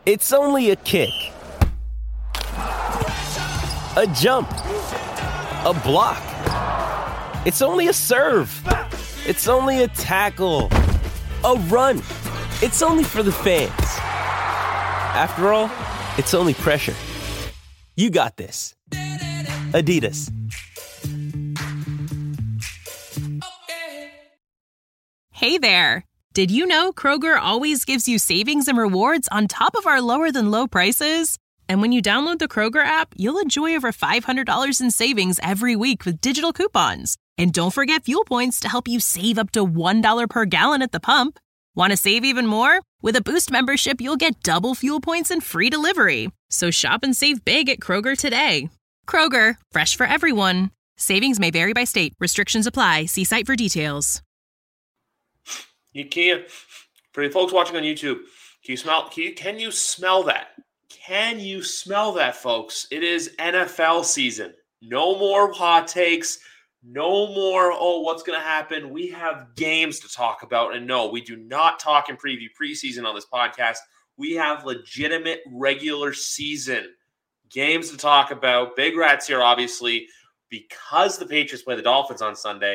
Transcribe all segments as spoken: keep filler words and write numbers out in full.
It's only a kick, a jump, a block. It's only a serve. It's only a tackle, a run. It's only for the fans. After all, it's only pressure. You got this. Adidas. Hey there. Did you know Kroger always gives you savings and rewards on top of our lower than low prices? And when you download the Kroger app, you'll enjoy over five hundred dollars in savings every week with digital coupons. And don't forget fuel points to help you save up to one dollar per gallon at the pump. Want to save even more? With a Boost membership, you'll get double fuel points and free delivery. So shop and save big at Kroger today. Kroger, fresh for everyone. Savings may vary by state. Restrictions apply. See site for details. You can't. For the folks watching on YouTube, can you smell? Can you, can you smell that? Can you smell that, folks? It is N F L season. No more hot takes. No more, oh, what's going to happen? We have games to talk about. And no, we do not talk and preview preseason on this podcast. We have legitimate regular season games to talk about. Big Rats here, obviously, because the Patriots play the Dolphins on Sunday.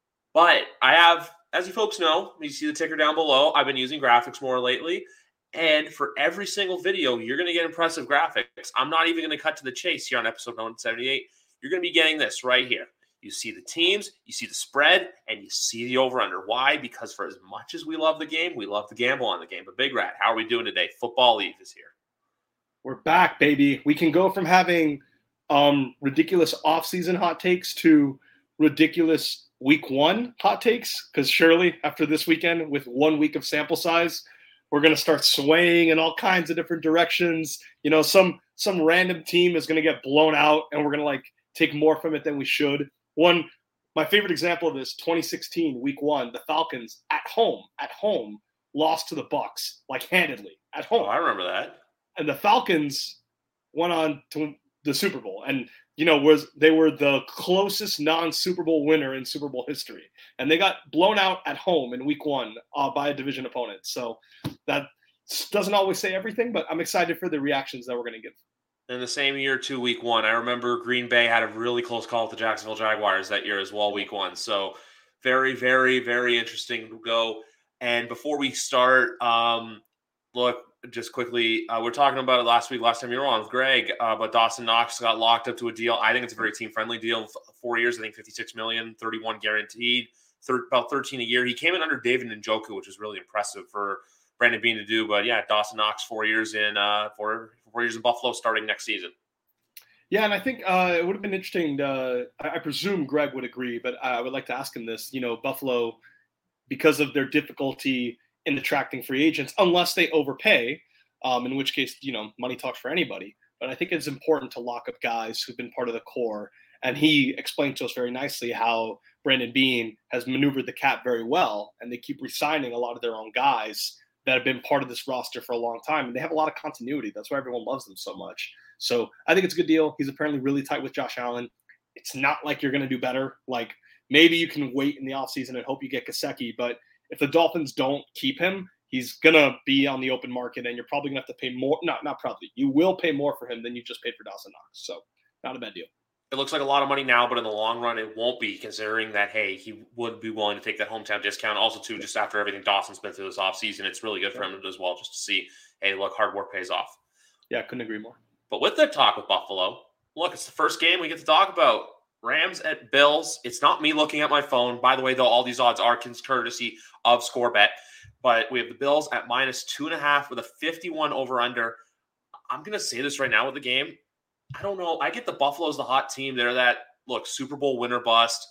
But I have, as you folks know, you see the ticker down below, I've been using graphics more lately. And for every single video, you're going to get impressive graphics. I'm not even going to cut to the chase here on episode one seventy-eight. You're going to be getting this right here. You see the teams, you see the spread, and you see the over-under. Why? Because for as much as we love the game, we love to gamble on the game. But Big Rat, how are we doing today? Football Eve is here. We're back, baby. We can go from having um, ridiculous off-season hot takes to ridiculous week one hot takes, because surely after this weekend, with one week of sample size, we're going to start swaying in all kinds of different directions. You know, some some random team is going to get blown out, and we're going to, like, take more from it than we should. One, my favorite example of this, twenty sixteen, week one, the Falcons at home, at home, lost to the Bucs, like handedly, at home. Oh, I remember that. And the Falcons went on to the Super Bowl. And, you know, was they were the closest non-Super Bowl winner in Super Bowl history. And they got blown out at home in week one uh, by a division opponent. So that doesn't always say everything, but I'm excited for the reactions that we're going to get. In the same year, too, week one, I remember Green Bay had a really close call with the Jacksonville Jaguars that year as well, week one. So very, very, very interesting to go. And before we start, um, look, just quickly, uh, we're talking about it last week, last time you were on with Greg, uh, but Dawson Knox got locked up to a deal. I think it's a very team-friendly deal. Four years, I think fifty-six million dollars, thirty-one guaranteed, thir- about thirteen a year. He came in under David Njoku, which is really impressive for Brandon Beane to do. But, yeah, Dawson Knox, four years in uh, four, four years in Buffalo starting next season. Yeah, and I think uh, it would have been interesting. To, I, I presume Greg would agree, but I would like to ask him this. You know, Buffalo, because of their difficulty in attracting free agents, unless they overpay, um, in which case, you know, money talks for anybody. But I think it's important to lock up guys who've been part of the core. And he explained to us very nicely how Brandon Beane has maneuvered the cap very well, and they keep re-signing a lot of their own guys that have been part of this roster for a long time. And they have a lot of continuity. That's why everyone loves them so much. So I think it's a good deal. He's apparently really tight with Josh Allen. It's not like you're going to do better. Like, maybe you can wait in the offseason and hope you get Gesicki. But if the Dolphins don't keep him, he's going to be on the open market, and you're probably going to have to pay more. Not, not probably. You will pay more for him than you just paid for Dawson Knox. So not a bad deal. It looks like a lot of money now, but in the long run, it won't be, considering that, hey, he would be willing to take that hometown discount. Also, too, just after everything Dawson's been through this offseason, it's really good for him as well, just to see, hey, look, hard work pays off. Yeah, couldn't agree more. But with the talk with Buffalo, look, it's the first game we get to talk about. Rams at Bills. It's not me looking at my phone. By the way, though, all these odds are courtesy of ScoreBet. But we have the Bills at minus two and a half with a fifty-one over-under. I'm going to say this right now with the game. I don't know. I get the Buffalo's the hot team. They're that, look, Super Bowl winner bust.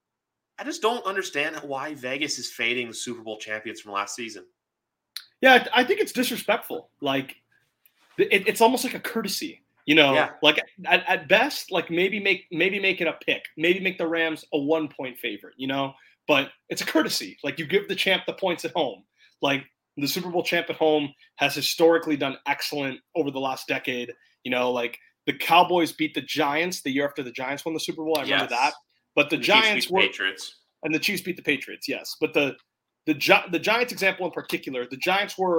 I just don't understand why Vegas is fading the Super Bowl champions from last season. Yeah, I think it's disrespectful. Like, it, it's almost like a courtesy, you know. Yeah. Like at, at best, like maybe make maybe make it a pick, maybe make the Rams a one point favorite, you know. But it's a courtesy. Like, you give the champ the points at home. Like, the Super Bowl champ at home has historically done excellent over the last decade. You know, like, the Cowboys beat the Giants the year after the Giants won the Super Bowl. I remember yes. that. But the, the Giants were Patriots. And the Chiefs beat the Patriots, yes. But the the the Giants example in particular, the Giants were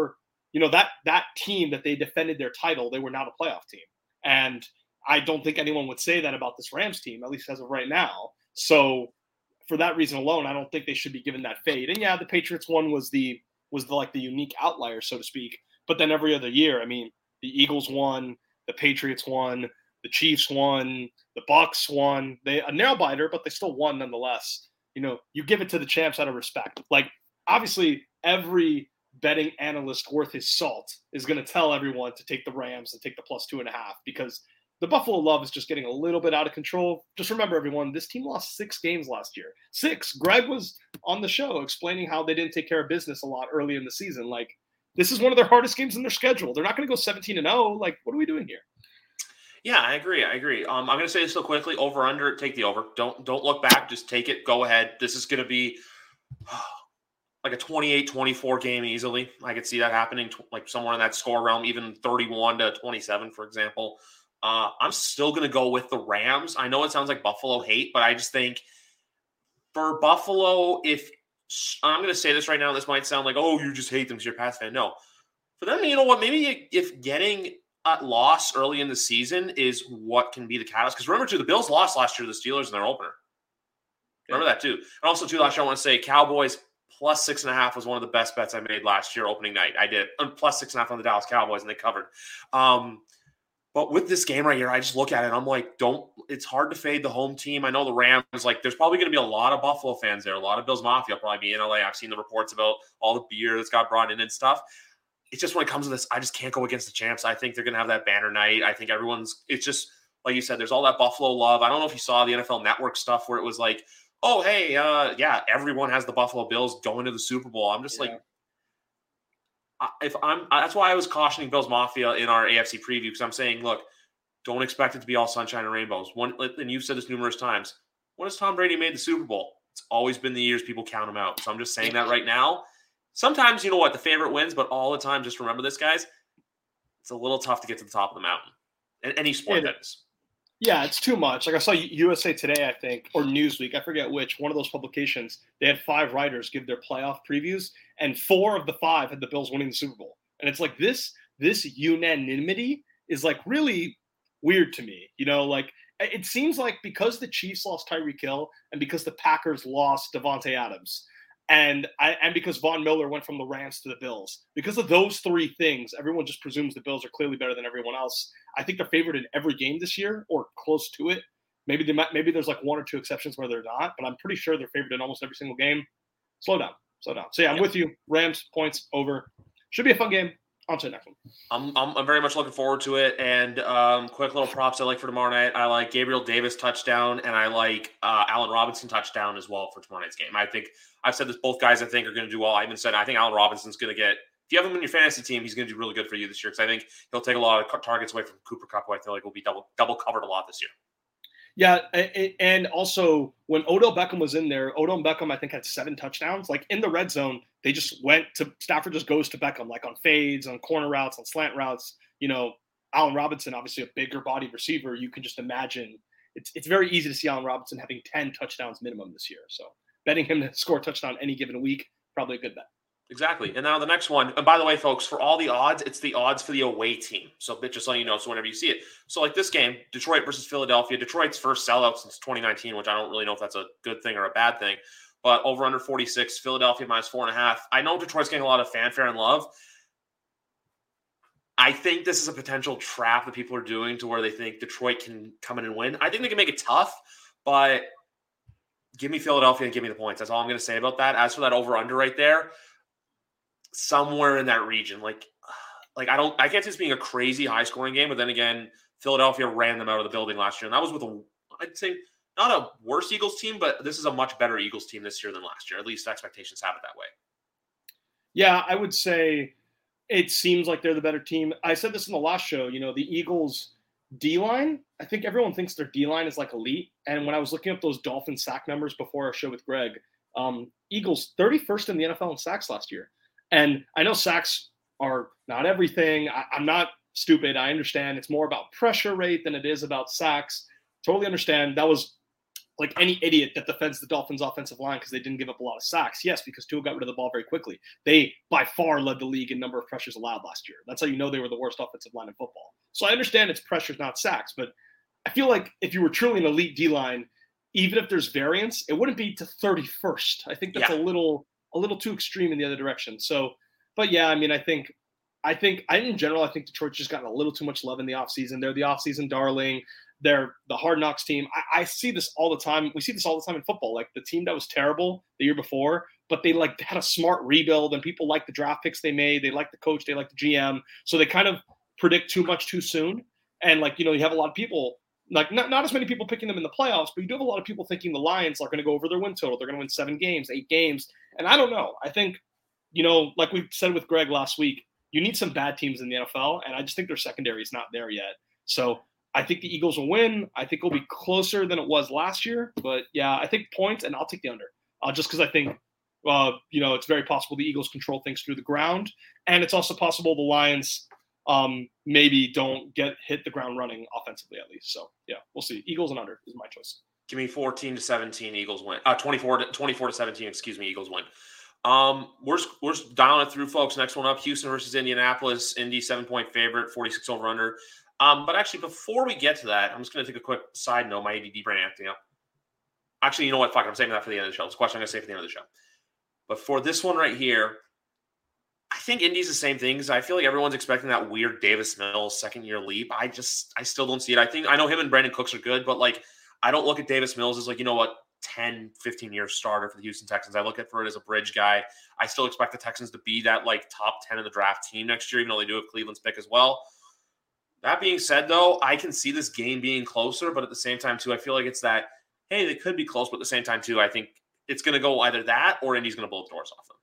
you know, that that team that they defended their title, they were not a playoff team. And I don't think anyone would say that about this Rams team, at least as of right now. So for that reason alone, I don't think they should be given that fade. And yeah, the Patriots one was the was the, like the unique outlier, so to speak. But then every other year, I mean, the Eagles won, the Patriots won, the Chiefs won, the Bucks won. They a nail biter, but they still won nonetheless. You know, you give it to the champs out of respect. Like, obviously, every betting analyst worth his salt is going to tell everyone to take the Rams and take the plus two and a half because the Buffalo love is just getting a little bit out of control. Just remember, everyone, this team lost six games last year. Six. Greg was on the show explaining how they didn't take care of business a lot early in the season. Like, this is one of their hardest games in their schedule. They're not going to go seventeen and oh. Like, what are we doing here? Yeah, I agree. I agree. Um, I'm going to say this so quickly. Over, under, take the over. Don't don't look back. Just take it. Go ahead. This is going to be like a twenty-eight twenty-four game easily. I could see that happening, like somewhere in that score realm, even thirty-one to twenty-seven, for example. Uh, I'm still going to go with the Rams. I know it sounds like Buffalo hate, but I just think for Buffalo, if I'm going to say this right now, this might sound like, oh, you just hate them because you're a Pats fan. No. For them, you know what? Maybe if getting a loss early in the season is what can be the catalyst. Because remember, too, the Bills lost last year to the Steelers in their opener. Remember that, too. And also, too, last year, I want to say Cowboys plus six and a half was one of the best bets I made last year opening night. I did. Plus six and a half on the Dallas Cowboys, and they covered. Um, But with this game right here, I just look at it and I'm like, don't, it's hard to fade the home team. I know the Rams, like, there's probably going to be a lot of Buffalo fans there. A lot of Bills Mafia will probably be in L A. I've seen the reports about all the beer that's got brought in and stuff. It's just when it comes to this, I just can't go against the champs. I think they're going to have that banner night. I think everyone's, it's just, like you said, there's all that Buffalo love. I don't know if you saw the N F L Network stuff where it was like, oh, hey, uh, yeah, everyone has the Buffalo Bills going to the Super Bowl. I'm just yeah. like, if I'm, that's why I was cautioning Bills Mafia in our A F C preview, because I'm saying, look, don't expect it to be all sunshine and rainbows. One, and you've said this numerous times. When has Tom Brady made the Super Bowl? It's always been the years people count him out. So I'm just saying that right now. Sometimes, you know what, the favorite wins, but all the time, just remember this, guys. It's a little tough to get to the top of the mountain. In any sport, that is. Yeah, it's too much. Like I saw U S A Today, I think, or Newsweek, I forget which, one of those publications, they had five writers give their playoff previews, and four of the five had the Bills winning the Super Bowl. And it's like this, this unanimity is like really weird to me. You know, like it seems like because the Chiefs lost Tyreek Hill and because the Packers lost Devontae Adams and I, and because Von Miller went from the Rams to the Bills, because of those three things, everyone just presumes the Bills are clearly better than everyone else. I think they're favored in every game this year or close to it. Maybe they might, maybe there's like one or two exceptions where they're not, but I'm pretty sure they're favored in almost every single game. Slow down, slow down. So yeah, I'm yep. with you. Rams points over. Should be a fun game. On to the next one. I'm, I'm I'm very much looking forward to it. And um, quick little props I like for tomorrow night. I like Gabriel Davis touchdown, and I like uh, Allen Robinson touchdown as well for tomorrow night's game. I think I've said this. Both guys I think are going to do well. I even said I think Allen Robinson's going to get. If you have him in your fantasy team, he's going to do really good for you this year because I think he'll take a lot of targets away from Cooper Kupp, who I feel like will be double double covered a lot this year. Yeah, and also when Odell Beckham was in there, Odell Beckham I think had seven touchdowns. Like in the red zone, they just went to Stafford just goes to Beckham, like on fades, on corner routes, on slant routes. You know, Allen Robinson, obviously a bigger body receiver. You can just imagine it's it's very easy to see Allen Robinson having ten touchdowns minimum this year. So betting him to score a touchdown any given week, probably a good bet. Exactly. And now the next one. And by the way, folks, for all the odds, it's the odds for the away team. So just so you know, so whenever you see it. So like this game, Detroit versus Philadelphia. Detroit's first sellout since twenty nineteen, which I don't really know if that's a good thing or a bad thing. But over under forty-six, Philadelphia minus four and a half. I know Detroit's getting a lot of fanfare and love. I think this is a potential trap that people are doing to where they think Detroit can come in and win. I think they can make it tough, but give me Philadelphia and give me the points. That's all I'm going to say about that. As for that over under right there, somewhere in that region. Like, like I don't, I can't see this being a crazy high scoring game, but then again, Philadelphia ran them out of the building last year. And that was with a, I'd say not a worse Eagles team, but this is a much better Eagles team this year than last year. At least expectations have it that way. Yeah, I would say it seems like they're the better team. I said this in the last show, you know, the Eagles D-line, I think everyone thinks their D-line is like elite. And when I was looking up those Dolphin sack numbers before our show with Greg, um, Eagles thirty-first in the N F L in sacks last year. And I know sacks are not everything. I, I'm not stupid. I understand it's more about pressure rate than it is about sacks. Totally understand. That was like any idiot that defends the Dolphins' offensive line because they didn't give up a lot of sacks. Yes, because Tua got rid of the ball very quickly. They, by far, led the league in number of pressures allowed last year. That's how you know they were the worst offensive line in football. So I understand it's pressures, not sacks, but I feel like if you were truly an elite D-line, even if there's variance, it wouldn't be to thirty-first. I think that's yeah. a little a little too extreme in the other direction. So, but yeah, I mean, I think I think I in general, I think Detroit's just gotten a little too much love in the offseason. They're the offseason darling. They're the Hard Knocks team. I, I see this all the time. We see this all the time in football. Like the team that was terrible the year before, but they like had a smart rebuild, and people like the draft picks they made. They like the coach. They like the G M. So they kind of predict too much too soon. And like, you know, you have a lot of people, like not, not as many people picking them in the playoffs, but you do have a lot of people thinking the Lions are going to go over their win total. They're going to win seven games, eight games. And I don't know. I think, you know, like we said with Greg last week, you need some bad teams in the N F L. And I just think their secondary is not there yet. So I think the Eagles will win. I think it'll be closer than it was last year. But yeah, I think points, and I'll take the under. Uh, just because I think, uh, you know, it's very possible the Eagles control things through the ground. And it's also possible the Lions um, maybe don't get hit the ground running offensively at least. So yeah, we'll see. Eagles and under is my choice. Give me fourteen to seventeen, Eagles win. Uh, twenty-four to seventeen, excuse me, Eagles win. Um, we're, we're dialing it through, folks. Next one up, Houston versus Indianapolis. Indy, seven-point favorite, forty-six over under. Um, but actually, before we get to that, I'm just going to take a quick side note. My A D D brain acting up. Actually, you know what? Fuck it. I'm saving that for the end of the show. This question I'm going to save for the end of the show. But for this one right here, I think Indy's the same thing. I feel like everyone's expecting that weird Davis Mills second-year leap. I just, I still don't see it. I think, I know him and Brandon Cooks are good, but like, I don't look at Davis Mills as like, you know what, ten, fifteen-year starter for the Houston Texans. I look at for it as a bridge guy. I still expect the Texans to be that like top ten in the draft team next year, even though they do have Cleveland's pick as well. That being said, though, I can see this game being closer, but at the same time, too, I feel like it's that, hey, they could be close, but at the same time, too, I think it's going to go either that or Indy's going to blow the doors off them.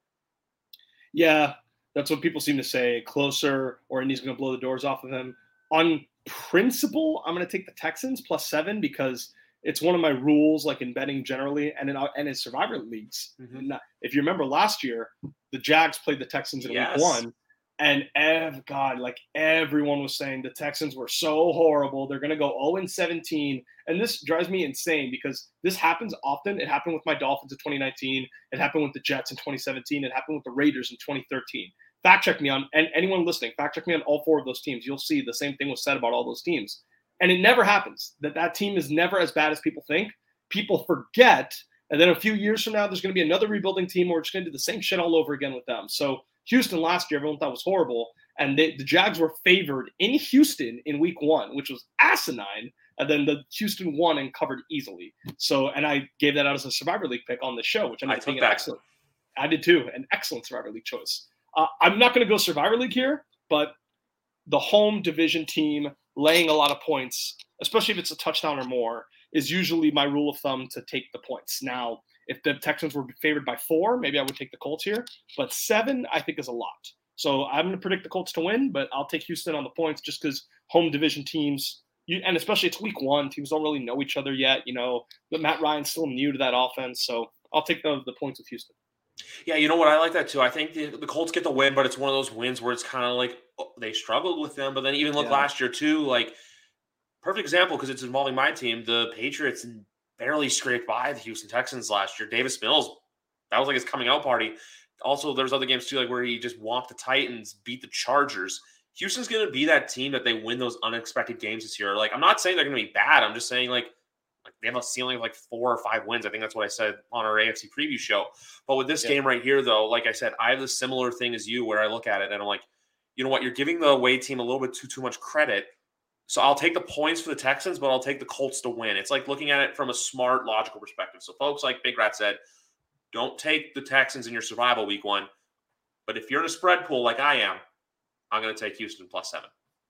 Yeah, that's what people seem to say, closer or Indy's going to blow the doors off of them. On principle, I'm going to take the Texans plus seven because it's one of my rules, like in betting generally, and in, and in Survivor leagues. Mm-hmm. If you remember last year, the Jags played the Texans in yes. week one. And ev- God, like everyone was saying the Texans were so horrible. They're going to go oh and seventeen. And this drives me insane because this happens often. It happened with my Dolphins in twenty nineteen. It happened with the Jets in twenty seventeen. It happened with the Raiders in twenty thirteen. Fact check me on, and anyone listening, fact check me on all four of those teams. You'll see the same thing was said about all those teams. And it never happens. That that team is never as bad as people think. People forget. And then a few years from now, there's going to be another rebuilding team where it's going to do the same shit all over again with them. So Houston last year, everyone thought was horrible. And they, the Jags were favored in Houston in week one, which was asinine. And then the Houston won and covered easily. So, and I gave that out as a Survivor League pick on the show, which I think excellent. I did too. An excellent Survivor League choice. Uh, I'm not going to go Survivor League here, but the home division team laying a lot of points, especially if it's a touchdown or more, is usually my rule of thumb to take the points. Now, if the Texans were favored by four, maybe I would take the Colts here. But seven, I think, is a lot. So I'm going to predict the Colts to win, but I'll take Houston on the points just because home division teams, you, and especially it's week one, teams don't really know each other yet. You know, but Matt Ryan's still new to that offense. So I'll take the, the points with Houston. Yeah, you know what? I like that too. I think the, the Colts get the win, but it's one of those wins where it's kind of like oh, they struggled with them. But then even look yeah. last year too, like perfect example because it's involving my team. The Patriots barely scraped by the Houston Texans last year. Davis Mills, that was like his coming out party. Also, there's other games too, like where he just walked the Titans, beat the Chargers. Houston's going to be that team that they win those unexpected games this year. Like, I'm not saying they're going to be bad. I'm just saying like, like they have a ceiling of like four or five wins. I think that's what I said on our A F C preview show. But with this yeah. game right here, though, like I said, I have the similar thing as you where I look at it and I'm like, you know what? You're giving the away team a little bit too too much credit. So I'll take the points for the Texans, but I'll take the Colts to win. It's like looking at it from a smart, logical perspective. So folks, like Big Rat said, don't take the Texans in your survival week one. But if you're in a spread pool like I am, I'm going to take Houston plus seven.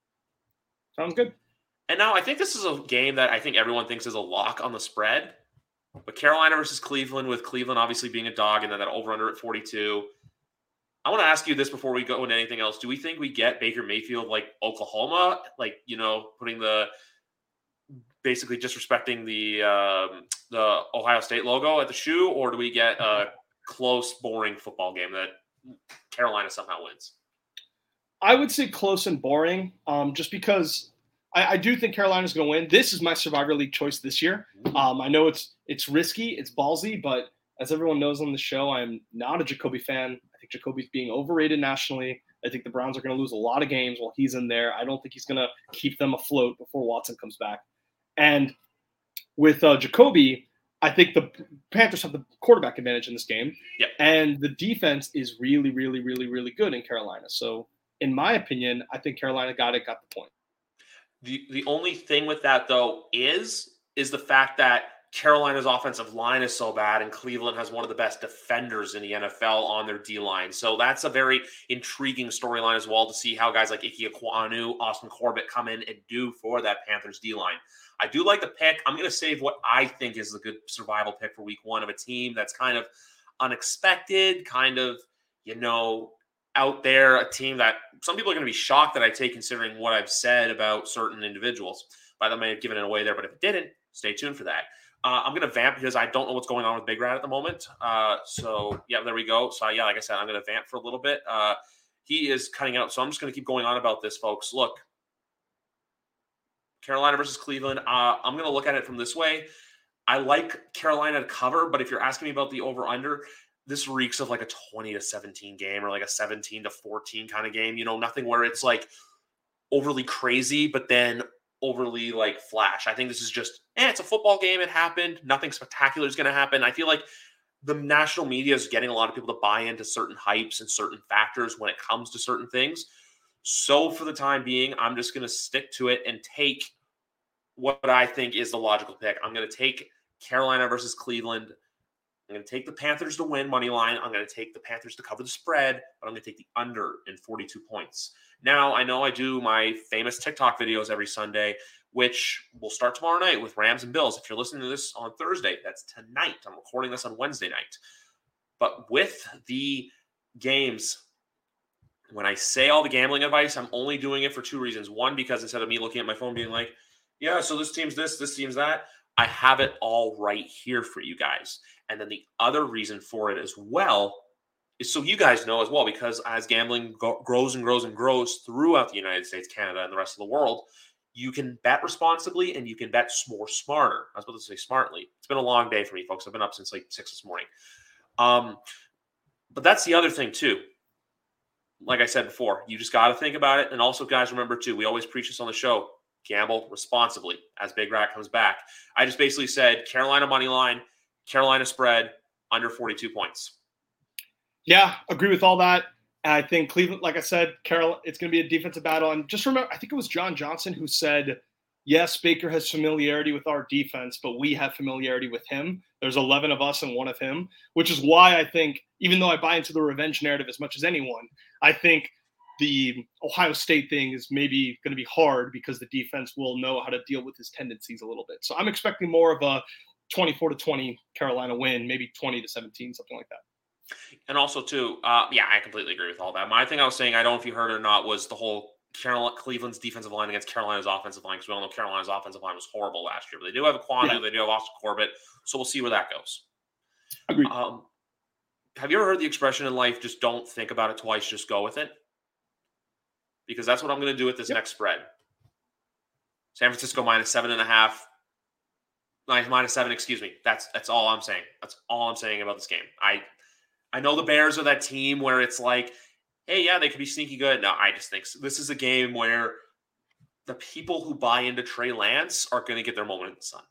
Sounds good. And now I think this is a game that I think everyone thinks is a lock on the spread. But Carolina versus Cleveland, with Cleveland obviously being a dog and then that over-under at forty-two. I want to ask you this before we go into anything else. Do we think we get Baker Mayfield like Oklahoma, like, you know, putting the basically disrespecting the um, the Ohio State logo at the shoe, or do we get a close, boring football game that Carolina somehow wins? I would say close and boring, um, just because I, I do think Carolina's going to win. This is my Survivor League choice this year. Um, I know it's it's risky, it's ballsy, but as everyone knows on the show, I'm not a Jacoby fan. I think Jacoby's being overrated nationally. I think the Browns are going to lose a lot of games while he's in there. I don't think he's going to keep them afloat before Watson comes back. And with uh, Jacoby, I think the Panthers have the quarterback advantage in this game. Yep. And the defense is really, really, really, really good in Carolina. So in my opinion, I think Carolina got it, got the point. The the only thing with that, though, is is the fact that Carolina's offensive line is so bad, and Cleveland has one of the best defenders in the N F L on their D-line. So that's a very intriguing storyline as well to see how guys like Ike Ekwonu, Austin Corbett come in and do for that Panthers D-line. I do like the pick. I'm going to save what I think is a good survival pick for week one of a team that's kind of unexpected, kind of, you know, out there, a team that some people are going to be shocked that I take considering what I've said about certain individuals. But I may have given it away there, but if it didn't, stay tuned for that. Uh, I'm going to vamp because I don't know what's going on with Big Rat at the moment. Uh, so, yeah, there we go. So, yeah, like I said, I'm going to vamp for a little bit. Uh, he is cutting out, so I'm just going to keep going on about this, folks. Look, Carolina versus Cleveland, uh, I'm going to look at it from this way. I like Carolina to cover, but if you're asking me about the over-under, this reeks of like a twenty to seventeen game or like a seventeen to fourteen kind of game. You know, nothing where it's like overly crazy, but then overly like flash. I think this is just, eh, it's a football game. It happened. Nothing spectacular is going to happen. I feel like the national media is getting a lot of people to buy into certain hypes and certain factors when it comes to certain things. So for the time being, I'm just going to stick to it and take what I think is the logical pick. I'm going to take Carolina versus Cleveland. I'm going to take the Panthers to win money line. I'm going to take the Panthers to cover the spread, but I'm going to take the under in forty-two points. Now, I know I do my famous TikTok videos every Sunday, which will start tomorrow night with Rams and Bills. If you're listening to this on Thursday, that's tonight. I'm recording this on Wednesday night. But with the games, when I say all the gambling advice, I'm only doing it for two reasons. One, because instead of me looking at my phone being like, yeah, so this team's this, this team's that, I have it all right here for you guys. And then the other reason for it as well is so you guys know as well, because as gambling go- grows and grows and grows throughout the United States, Canada, and the rest of the world, you can bet responsibly and you can bet more smarter. I was about to say smartly. It's been a long day for me, folks. I've been up since like six this morning. Um, but that's the other thing too. Like I said before, you just got to think about it. And also, guys, remember too, we always preach this on the show, gamble responsibly as Big Rat comes back. I just basically said Carolina money line, Carolina spread, under forty-two points. Yeah, agree with all that. I think Cleveland, like I said, Carol, it's going to be a defensive battle. And just remember, I think it was John Johnson who said, yes, Baker has familiarity with our defense, but we have familiarity with him. There's eleven of us and one of him, which is why I think, even though I buy into the revenge narrative as much as anyone, I think the Ohio State thing is maybe going to be hard because the defense will know how to deal with his tendencies a little bit. So I'm expecting more of a twenty-four to twenty Carolina win, maybe twenty to seventeen, something like that. And also, too, uh, yeah, I completely agree with all that. My thing I was saying, I don't know if you heard it or not, was the whole Carolina, Cleveland's defensive line against Carolina's offensive line, because we all know Carolina's offensive line was horrible last year. But they do have Ekwonu, yeah. They do have Austin Corbett, so we'll see where that goes. Agreed. Um, have you ever heard the expression in life, just don't think about it twice, just go with it? Because that's what I'm going to do with this yep. next spread. San Francisco minus seven and a half. Minus seven, excuse me. That's that's all I'm saying. That's all I'm saying about this game. I I know the Bears are that team where it's like, hey, yeah, they could be sneaky good. No, I just think so. This is a game where the people who buy into Trey Lance are going to get their moment in the sun.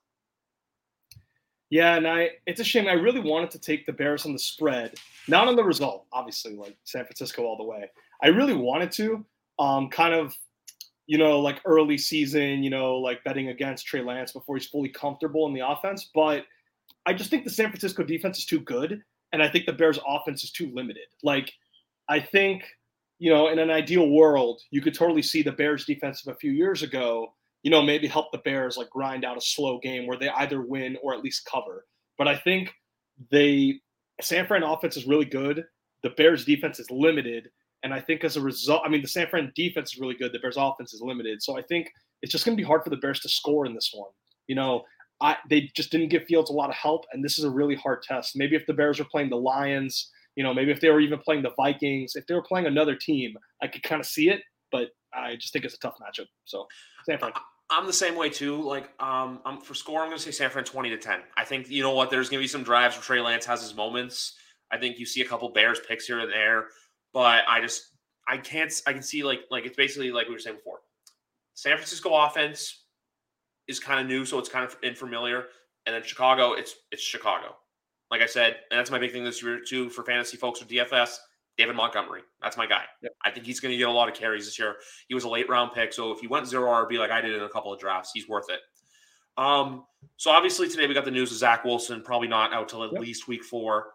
Yeah, and I it's a shame. I really wanted to take the Bears on the spread, not on the result, obviously, like San Francisco all the way. I really wanted to, um, kind of, you know, like early season, you know, like betting against Trey Lance before he's fully comfortable in the offense. But I just think the San Francisco defense is too good, and I think the Bears offense is too limited. Like, I think, you know, in an ideal world, you could totally see the Bears defense of a few years ago, you know, maybe help the Bears like grind out a slow game where they either win or at least cover. But I think they San Fran offense is really good. The Bears defense is limited. And I think as a result, I mean, the San Fran defense is really good. The Bears offense is limited. So I think it's just going to be hard for the Bears to score in this one. You know, I, they just didn't give Fields a lot of help. And this is a really hard test. Maybe if the Bears were playing the Lions, you know, maybe if they were even playing the Vikings, if they were playing another team, I could kind of see it. But I just think it's a tough matchup. So San Fran. I'm the same way too. Like, um, I'm for score, I'm going to say San Fran twenty to ten. I think you know what. There's going to be some drives where Trey Lance has his moments. I think you see a couple Bears picks here and there, but I just I can't. I can see like like it's basically like we were saying before. San Francisco offense is kind of new, so it's kind of unfamiliar, and then Chicago, it's it's Chicago. Like I said, and that's my big thing this year too for fantasy folks with D F S. David Montgomery. That's my guy. Yep. I think he's going to get a lot of carries this year. He was a late round pick. So if he went zero R B like I did in a couple of drafts, he's worth it. Um, so obviously today we got the news of Zach Wilson, probably not out till at yep. least week four.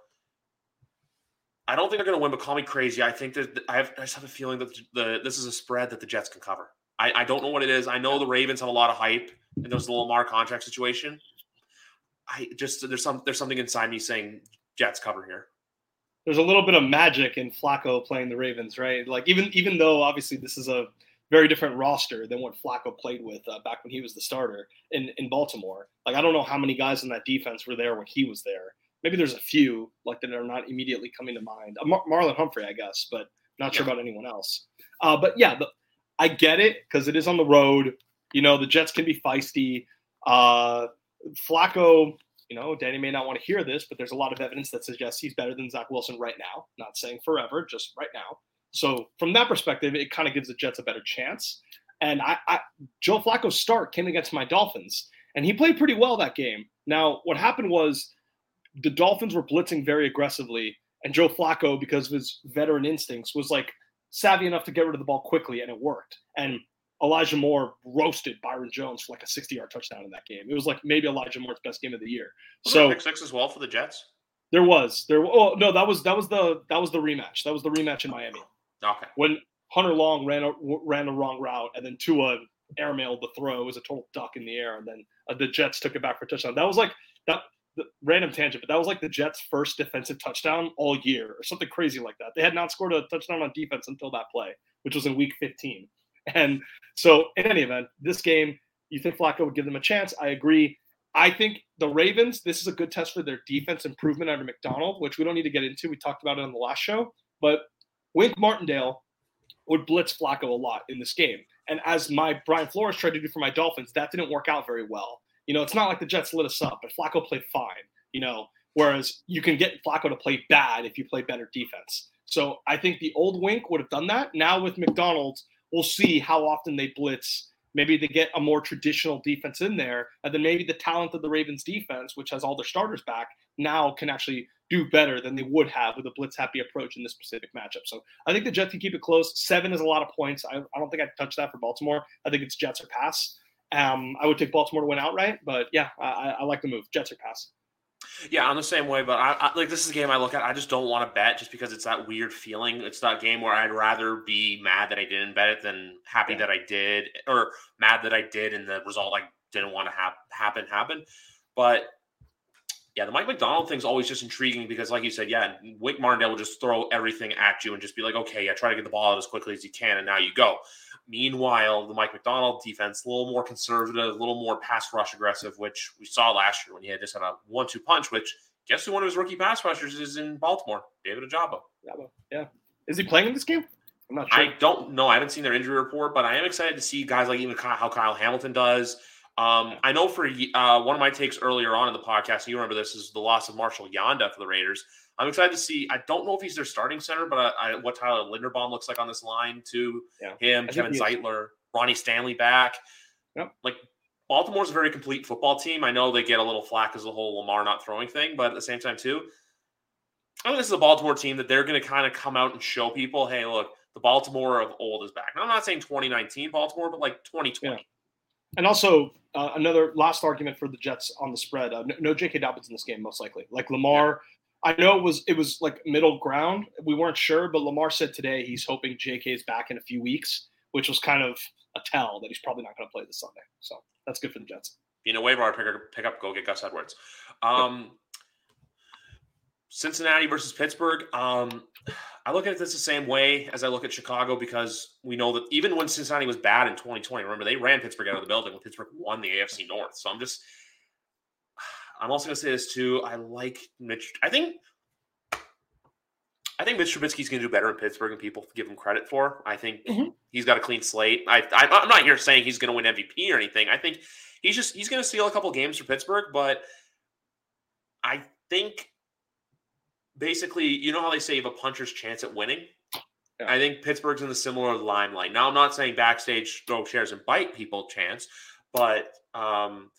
I don't think they're going to win, but call me crazy. I think that I, have, I just have a feeling that the, the this is a spread that the Jets can cover. I, I don't know what it is. I know the Ravens have a lot of hype and there's the Lamar contract situation. I just, there's some, there's something inside me saying Jets cover here. There's a little bit of magic in Flacco playing the Ravens, right? Like even even though obviously this is a very different roster than what Flacco played with uh, back when he was the starter in, in Baltimore. Like I don't know how many guys in that defense were there when he was there. Maybe there's a few like that are not immediately coming to mind. Uh, Mar- Marlon Humphrey, I guess, but not sure about anyone else. Uh, but yeah, the, I get it because it is on the road. You know, the Jets can be feisty. Uh, Flacco. You know, Danny may not want to hear this, but there's a lot of evidence that suggests he's better than Zach Wilson right now. Not saying forever, just right now. So from that perspective, it kind of gives the Jets a better chance. And I, I Joe Flacco's start came against my Dolphins, and he played pretty well that game. Now, what happened was the Dolphins were blitzing very aggressively, and Joe Flacco, because of his veteran instincts, was like savvy enough to get rid of the ball quickly, and it worked. And Elijah Moore roasted Byron Jones for like a sixty-yard touchdown in that game. It was like maybe Elijah Moore's best game of the year. Was so there pick six as well for the Jets? There was. There. Oh no, that was that was the that was the rematch. That was the rematch in Miami. Okay. When Hunter Long ran a, ran the wrong route, and then Tua airmailed the throw. It was a total duck in the air, and then uh, the Jets took it back for a touchdown. That was like that. The, random tangent, but that was like the Jets' first defensive touchdown all year, or something crazy like that. They had not scored a touchdown on defense until that play, which was in Week fifteen. And so, in any event, this game, you think Flacco would give them a chance? I agree. I think the Ravens, this is a good test for their defense improvement under McDonald, which we don't need to get into. We talked about it on the last show. But Wink Martindale would blitz Flacco a lot in this game. And as my Brian Flores tried to do for my Dolphins, that didn't work out very well. You know, it's not like the Jets lit us up, but Flacco played fine, you know, whereas you can get Flacco to play bad if you play better defense. So I think the old Wink would have done that. Now with McDonald, we'll see how often they blitz. Maybe they get a more traditional defense in there, and then maybe the talent of the Ravens defense, which has all their starters back, now can actually do better than they would have with a blitz-happy approach in this specific matchup. So I think the Jets can keep it close. Seven is a lot of points. I, I don't think I'd touch that for Baltimore. I think it's Jets or pass. Um, I would take Baltimore to win outright, but yeah, I, I like the move. Jets or pass. Yeah, I'm the same way, but I, I like this is a game I look at. I just don't want to bet just because it's that weird feeling. It's that game where I'd rather be mad that I didn't bet it than happy yeah. that I did, or mad that I did and the result I didn't want to have happen happen. But yeah, the Mike McDonald thing's always just intriguing because, like you said, yeah, Wink Martindale will just throw everything at you and just be like, okay, yeah, try to get the ball out as quickly as you can, and now you go. Meanwhile, the Mike McDonald defense, a little more conservative, a little more pass rush aggressive, which we saw last year when he had just had a one two punch, which guess who one of his rookie pass rushers is in Baltimore? David Ojabo. Yeah. Is he playing in this game? I'm not sure. I don't know. I haven't seen their injury report, but I am excited to see guys like even how Kyle Hamilton does. Um, I know for uh, one of my takes earlier on in the podcast, and you remember this, is the loss of Marshall Yanda for the Raiders. I'm excited to see. I don't know if he's their starting center, but I, I, what Tyler Linderbaum looks like on this line too. Yeah. Him, I Kevin Zeitler, Ronnie Stanley back. Yep. Like Baltimore's a very complete football team. I know they get a little flack as the whole Lamar not throwing thing, but at the same time too, I think this is a Baltimore team that they're going to kind of come out and show people, hey, look, the Baltimore of old is back. Now, I'm not saying twenty nineteen Baltimore, but like twenty twenty. Yeah. And also uh, another last argument for the Jets on the spread. Uh, no, no J K. Dobbins in this game, most likely. Like Lamar, yeah. I know it was it was like middle ground. We weren't sure, but Lamar said today he's hoping J K is back in a few weeks, which was kind of a tell that he's probably not going to play this Sunday. So that's good for the Jets. You know, waiver pick, pick up, go get Gus Edwards. Um, yep. Cincinnati versus Pittsburgh. Um, I look at this the same way as I look at Chicago because we know that even when Cincinnati was bad in twenty twenty, remember they ran Pittsburgh out of the building when Pittsburgh won the A F C North. So I'm just, I'm also going to say this too. I like Mitch. I think I think Mitch Trubisky's going to do better in Pittsburgh than people give him credit for. I think Mhm. he's got a clean slate. I, I, I'm not here saying he's going to win M V P or anything. I think he's just he's going to steal a couple games for Pittsburgh, but I think basically, you know how they say you have a puncher's chance at winning? Yeah. I think Pittsburgh's in the similar limelight. Now, I'm not saying backstage throw chairs and bite people chance, but um,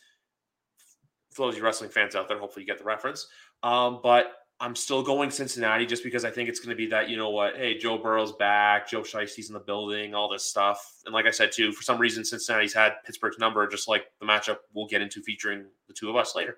for those of you wrestling fans out there, hopefully you get the reference. Um, but I'm still going Cincinnati just because I think it's going to be that, you know what, hey, Joe Burrow's back, Joe Shiesty's in the building, all this stuff. And like I said, too, for some reason, Cincinnati's had Pittsburgh's number, just like the matchup we'll get into featuring the two of us later.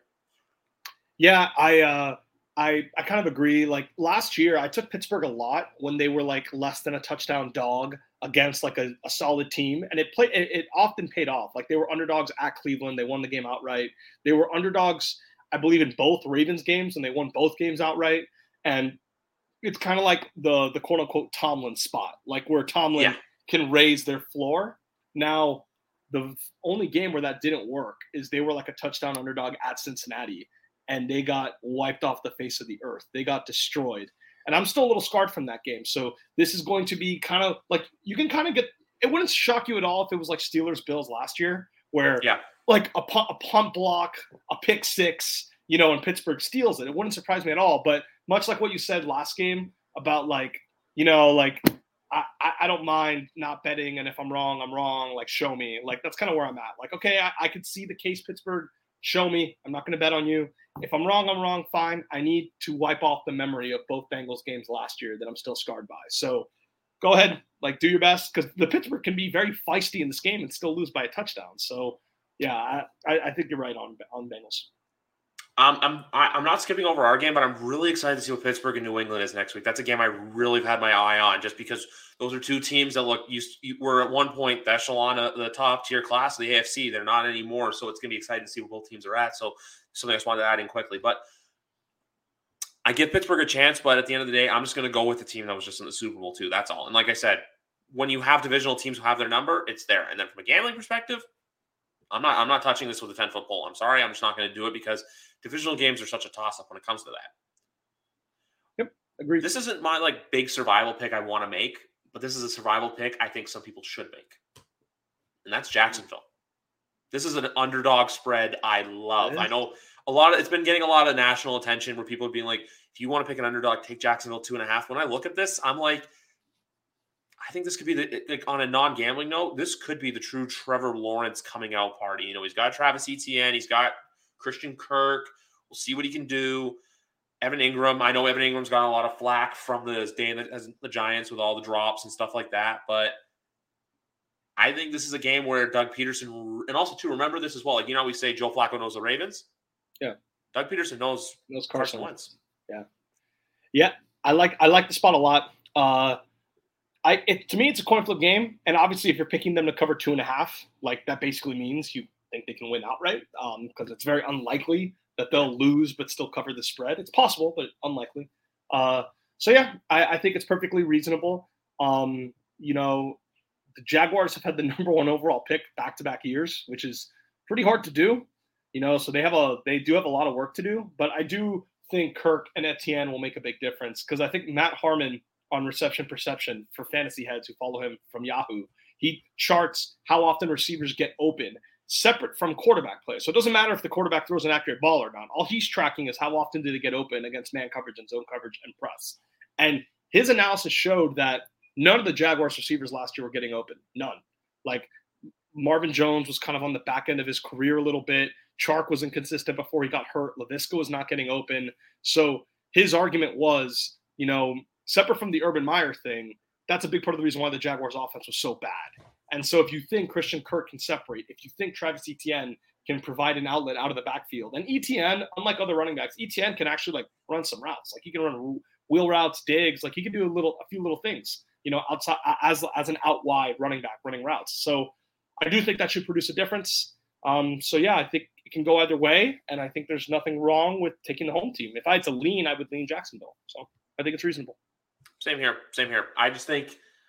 Yeah, I uh, I I kind of agree. Like last year, I took Pittsburgh a lot when they were like less than a touchdown dog against like a, a solid team, and it played. It, it often paid off. Like they were underdogs at Cleveland, they won the game outright. They were underdogs, I believe, in both Ravens games, and they won both games outright. And it's kind of like the the quote unquote Tomlin spot, like where Tomlin Yeah. can raise their floor. Now, the only game where that didn't work is they were like a touchdown underdog at Cincinnati, and they got wiped off the face of the earth. They got destroyed. And I'm still a little scarred from that game. So this is going to be kind of like, you can kind of get, it wouldn't shock you at all if it was like Steelers Bills last year, where Yeah. like a, pu- a punt block, a pick six, you know, and Pittsburgh steals it. It wouldn't surprise me at all. But much like what you said last game about like, you know, like I, I don't mind not betting. And if I'm wrong, I'm wrong. Like, show me. Like, that's kind of where I'm at. Like, okay, I, I could see the case Pittsburgh. Show me. I'm not going to bet on you. If I'm wrong, I'm wrong. Fine. I need to wipe off the memory of both Bengals games last year that I'm still scarred by. So go ahead, like do your best, because the Pittsburgh can be very feisty in this game and still lose by a touchdown. So yeah, I, I think you're right on on Bengals. Um, I'm I, I'm not skipping over our game, but I'm really excited to see what Pittsburgh and New England is next week. That's a game I really have had my eye on, just because those are two teams that look used you, were at one point the echelon of the top tier class of the A F C. They're not anymore, so it's going to be exciting to see where both teams are at. So something I just wanted to add in quickly, but I give Pittsburgh a chance. But at the end of the day, I'm just going to go with the team that was just in the Super Bowl too. That's all. And like I said, when you have divisional teams who have their number, it's there. And then from a gambling perspective, I'm not I'm not touching this with a ten foot pole. I'm sorry, I'm just not going to do it because divisional games are such a toss up when it comes to that. Yep, agreed. This isn't my like big survival pick I want to make, but this is a survival pick I think some people should make. And that's Jacksonville. This is an underdog spread I love. I know a lot of it's been getting a lot of national attention where people are being like, if you want to pick an underdog, take Jacksonville two and a half. When I look at this, I'm like, I think this could be the like on a non-gambling note, this could be the true Trevor Lawrence coming out party. You know, he's got Travis Etienne, he's got Christian Kirk. We'll see what he can do. Evan Ingram. I know Evan Ingram's got a lot of flack from the day in the, as the Giants with all the drops and stuff like that. But I think this is a game where Doug Peterson, and also, too, remember this as well. Like, you know, we say Joe Flacco knows the Ravens. Yeah. Doug Peterson knows, knows Carson, Carson Wentz. Yeah. Yeah. I like, I like the spot a lot. Uh, I, it, to me, it's a coin flip game. And obviously, if you're picking them to cover two and a half, like that basically means you think they can win outright, um, because it's very unlikely that they'll lose but still cover the spread. It's possible, but unlikely. Uh, so, yeah, I, I think it's perfectly reasonable. Um, you know, the Jaguars have had the number one overall pick back-to-back years, which is pretty hard to do. You know, so they have a they do have a lot of work to do. But I do think Kirk and Etienne will make a big difference, because I think Matt Harmon on Reception Perception for fantasy heads who follow him from Yahoo, he charts how often receivers get open separate from quarterback play. So it doesn't matter if the quarterback throws an accurate ball or not. All he's tracking is how often do they get open against man coverage and zone coverage and press. And his analysis showed that none of the Jaguars receivers last year were getting open. None. Like Marvin Jones was kind of on the back end of his career a little bit. Chark was inconsistent before he got hurt. LaVisca was not getting open. So his argument was, you know, separate from the Urban Meyer thing, that's a big part of the reason why the Jaguars offense was so bad. And so if you think Christian Kirk can separate, if you think Travis Etienne can provide an outlet out of the backfield, and Etienne, unlike other running backs, Etienne can actually like run some routes. Like he can run wheel routes, digs, like he can do a little, a few little things, you know, outside as, as an out wide running back running routes. So I do think that should produce a difference. Um, so yeah, I think it can go either way. And I think there's nothing wrong with taking the home team. If I had to lean, I would lean Jacksonville. So I think it's reasonable. Same here. Same here. I just think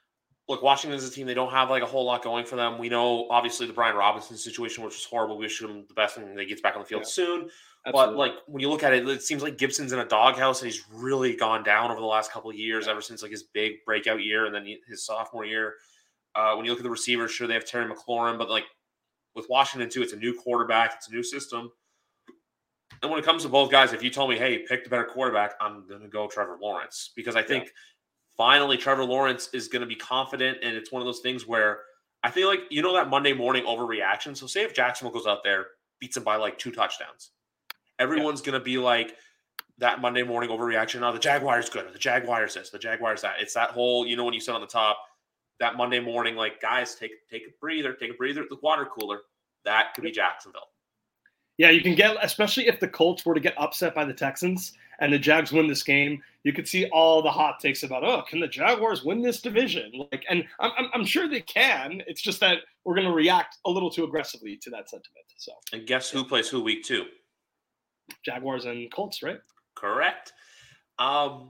look, Washington is a team, they don't have like a whole lot going for them. We know, obviously, the Brian Robinson situation, which was horrible. We wish him the best and he gets back on the field yeah. soon. Absolutely. But, like, when you look at it, it seems like Gibson's in a doghouse and he's really gone down over the last couple of years, yeah. ever since, like, his big breakout year and then his sophomore year. Uh, when you look at the receivers, sure, they have Terry McLaurin, but, like, with Washington, too, it's a new quarterback. It's a new system. And when it comes to both guys, if you told me, hey, pick the better quarterback, I'm going to go Trevor Lawrence. Because I think yeah. finally Trevor Lawrence is going to be confident, and it's one of those things where I feel like, you know, that Monday morning overreaction. So say if Jacksonville goes out there, beats them by, like, two touchdowns. Everyone's yeah. going to be like that Monday morning overreaction. Oh, the Jaguars good. Or the Jaguars this. The Jaguars that. It's that whole, you know, when you sit on the top, that Monday morning, like, guys, take take a breather, take a breather at the water cooler. That could be Jacksonville. Yeah, you can get, especially if the Colts were to get upset by the Texans and the Jags win this game, you could see all the hot takes about, oh, can the Jaguars win this division? Like, and I'm I'm, I'm sure they can. It's just that we're going to react a little too aggressively to that sentiment. So, and guess who plays who week two? Jaguars and Colts, right? Correct. Um,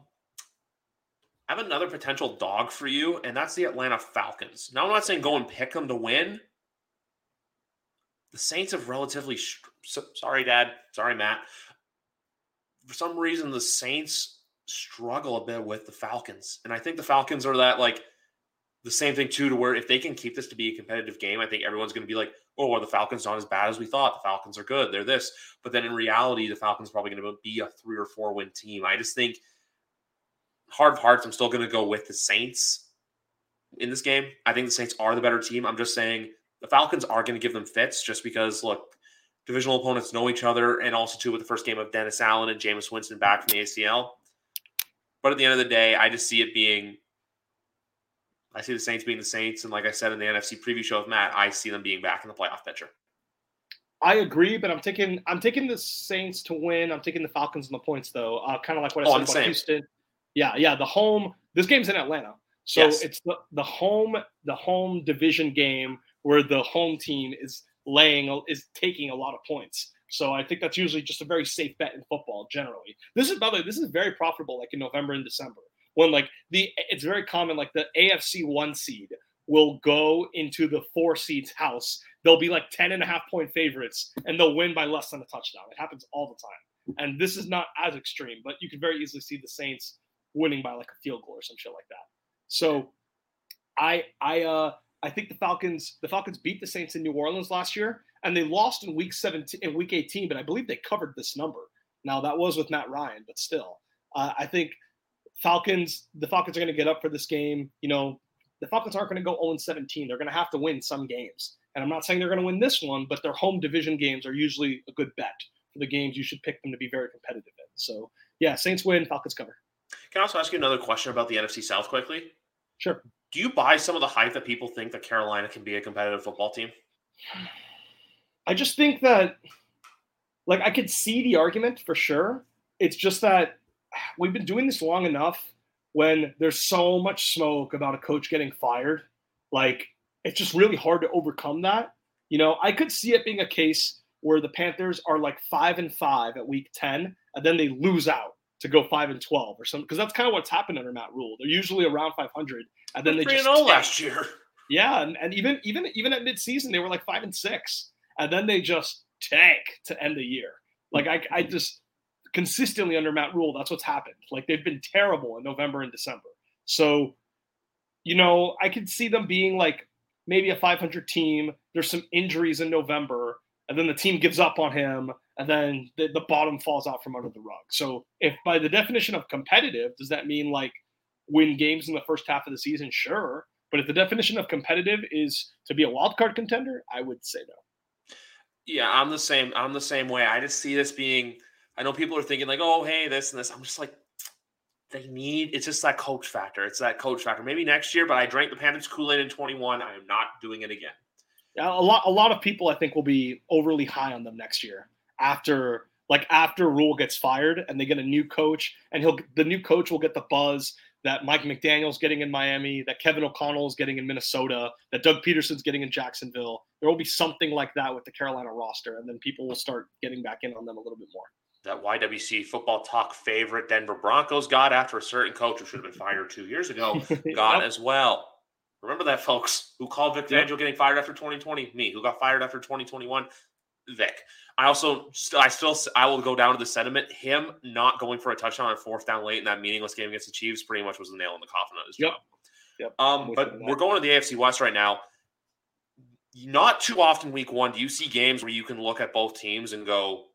I have another potential dog for you, and that's the Atlanta Falcons. Now, I'm not saying go and pick them to win. The Saints have relatively – sorry, Dad. Sorry, Matt. For some reason, the Saints struggle a bit with the Falcons. And I think the Falcons are that, like, the same thing, too, to where if they can keep this to be a competitive game, I think everyone's going to be like, oh, well, the Falcons not as bad as we thought. The Falcons are good. They're this. But then in reality, the Falcons are probably going to be a three- or four-win team. I just think, heart of hearts, I'm still going to go with the Saints in this game. I think the Saints are the better team. I'm just saying the Falcons are going to give them fits just because, look, divisional opponents know each other, and also, too, with the first game of Dennis Allen and Jameis Winston back from the A C L. But at the end of the day, I just see it being – I see the Saints being the Saints, and like I said in the N F C preview show with Matt, I see them being back in the playoff picture. I agree, but I'm taking I'm taking the Saints to win. I'm taking the Falcons in the points, though. Uh, kind of like what I oh, said about Houston. Yeah, yeah. The home. This game's in Atlanta, so yes. it's the, the home the home division game where the home team is laying is taking a lot of points. So I think that's usually just a very safe bet in football generally. This is by the way, this is very profitable, like in November and December. When like the, it's very common, like the A F C one seed will go into the four seed's house. They'll be like ten and a half point favorites and they'll win by less than a touchdown. It happens all the time. And this is not as extreme, but you could very easily see the Saints winning by like a field goal or some shit like that. So I, I, uh, I think the Falcons, the Falcons beat the Saints in New Orleans last year and they lost in week seventeen, in week eighteen, but I believe they covered this number. Now that was with Matt Ryan, but still, uh, I think, Falcons, the Falcons are going to get up for this game. You know, the Falcons aren't going to go oh and seventeen. They're going to have to win some games. And I'm not saying they're going to win this one, but their home division games are usually a good bet for the games you should pick them to be very competitive in. So, yeah, Saints win, Falcons cover. Can I also ask you another question about the N F C South quickly? Sure. Do you buy some of the hype that people think that Carolina can be a competitive football team? I just think that, like, I could see the argument for sure. It's just that we've been doing this long enough when there's so much smoke about a coach getting fired. Like, it's just really hard to overcome that. You know, I could see it being a case where the Panthers are like five and five at week ten, and then they lose out to go five and twelve or something. Because that's kind of what's happened under Matt Rule. They're usually around five hundred, and then they just tank. last year. Yeah, and, and even even even at midseason they were like five and six, and then they just tank to end the year. Like I, I just. Consistently under Matt Rule, that's what's happened. Like they've been terrible in November and December. So, you know, I could see them being like maybe a five hundred team. There's some injuries in November, and then the team gives up on him, and then the, the bottom falls out from under the rug. So, if by the definition of competitive, does that mean like win games in the first half of the season? Sure. But if the definition of competitive is to be a wild card contender, I would say no. Yeah, I'm the same. I'm the same way. I just see this being. I know people are thinking like, oh, hey, this and this. I'm just like, they need – it's just that coach factor. It's that coach factor. Maybe next year, but I drank the Panthers Kool-Aid in twenty-one. I am not doing it again. Yeah, a lot a lot of people, I think, will be overly high on them next year after – like after Rule gets fired and they get a new coach, and he'll the new coach will get the buzz that Mike McDaniel's getting in Miami, that Kevin O'Connell is getting in Minnesota, that Doug Peterson's getting in Jacksonville. There will be something like that with the Carolina roster, and then people will start getting back in on them a little bit more. That Y W C football talk favorite Denver Broncos got after a certain coach who should have been fired two years ago got yep. as well. Remember that, folks. Who called Vic Fangio yep. getting fired after twenty twenty? Me. Who got fired after twenty twenty-one? Vic. I also, st- I still, I will go down to the sentiment. Him not going for a touchdown on fourth down late in that meaningless game against the Chiefs pretty much was the nail in the coffin of his yep. job. Yep. Um, but we're going to the A F C West right now. Not too often week one do you see games where you can look at both teams and go,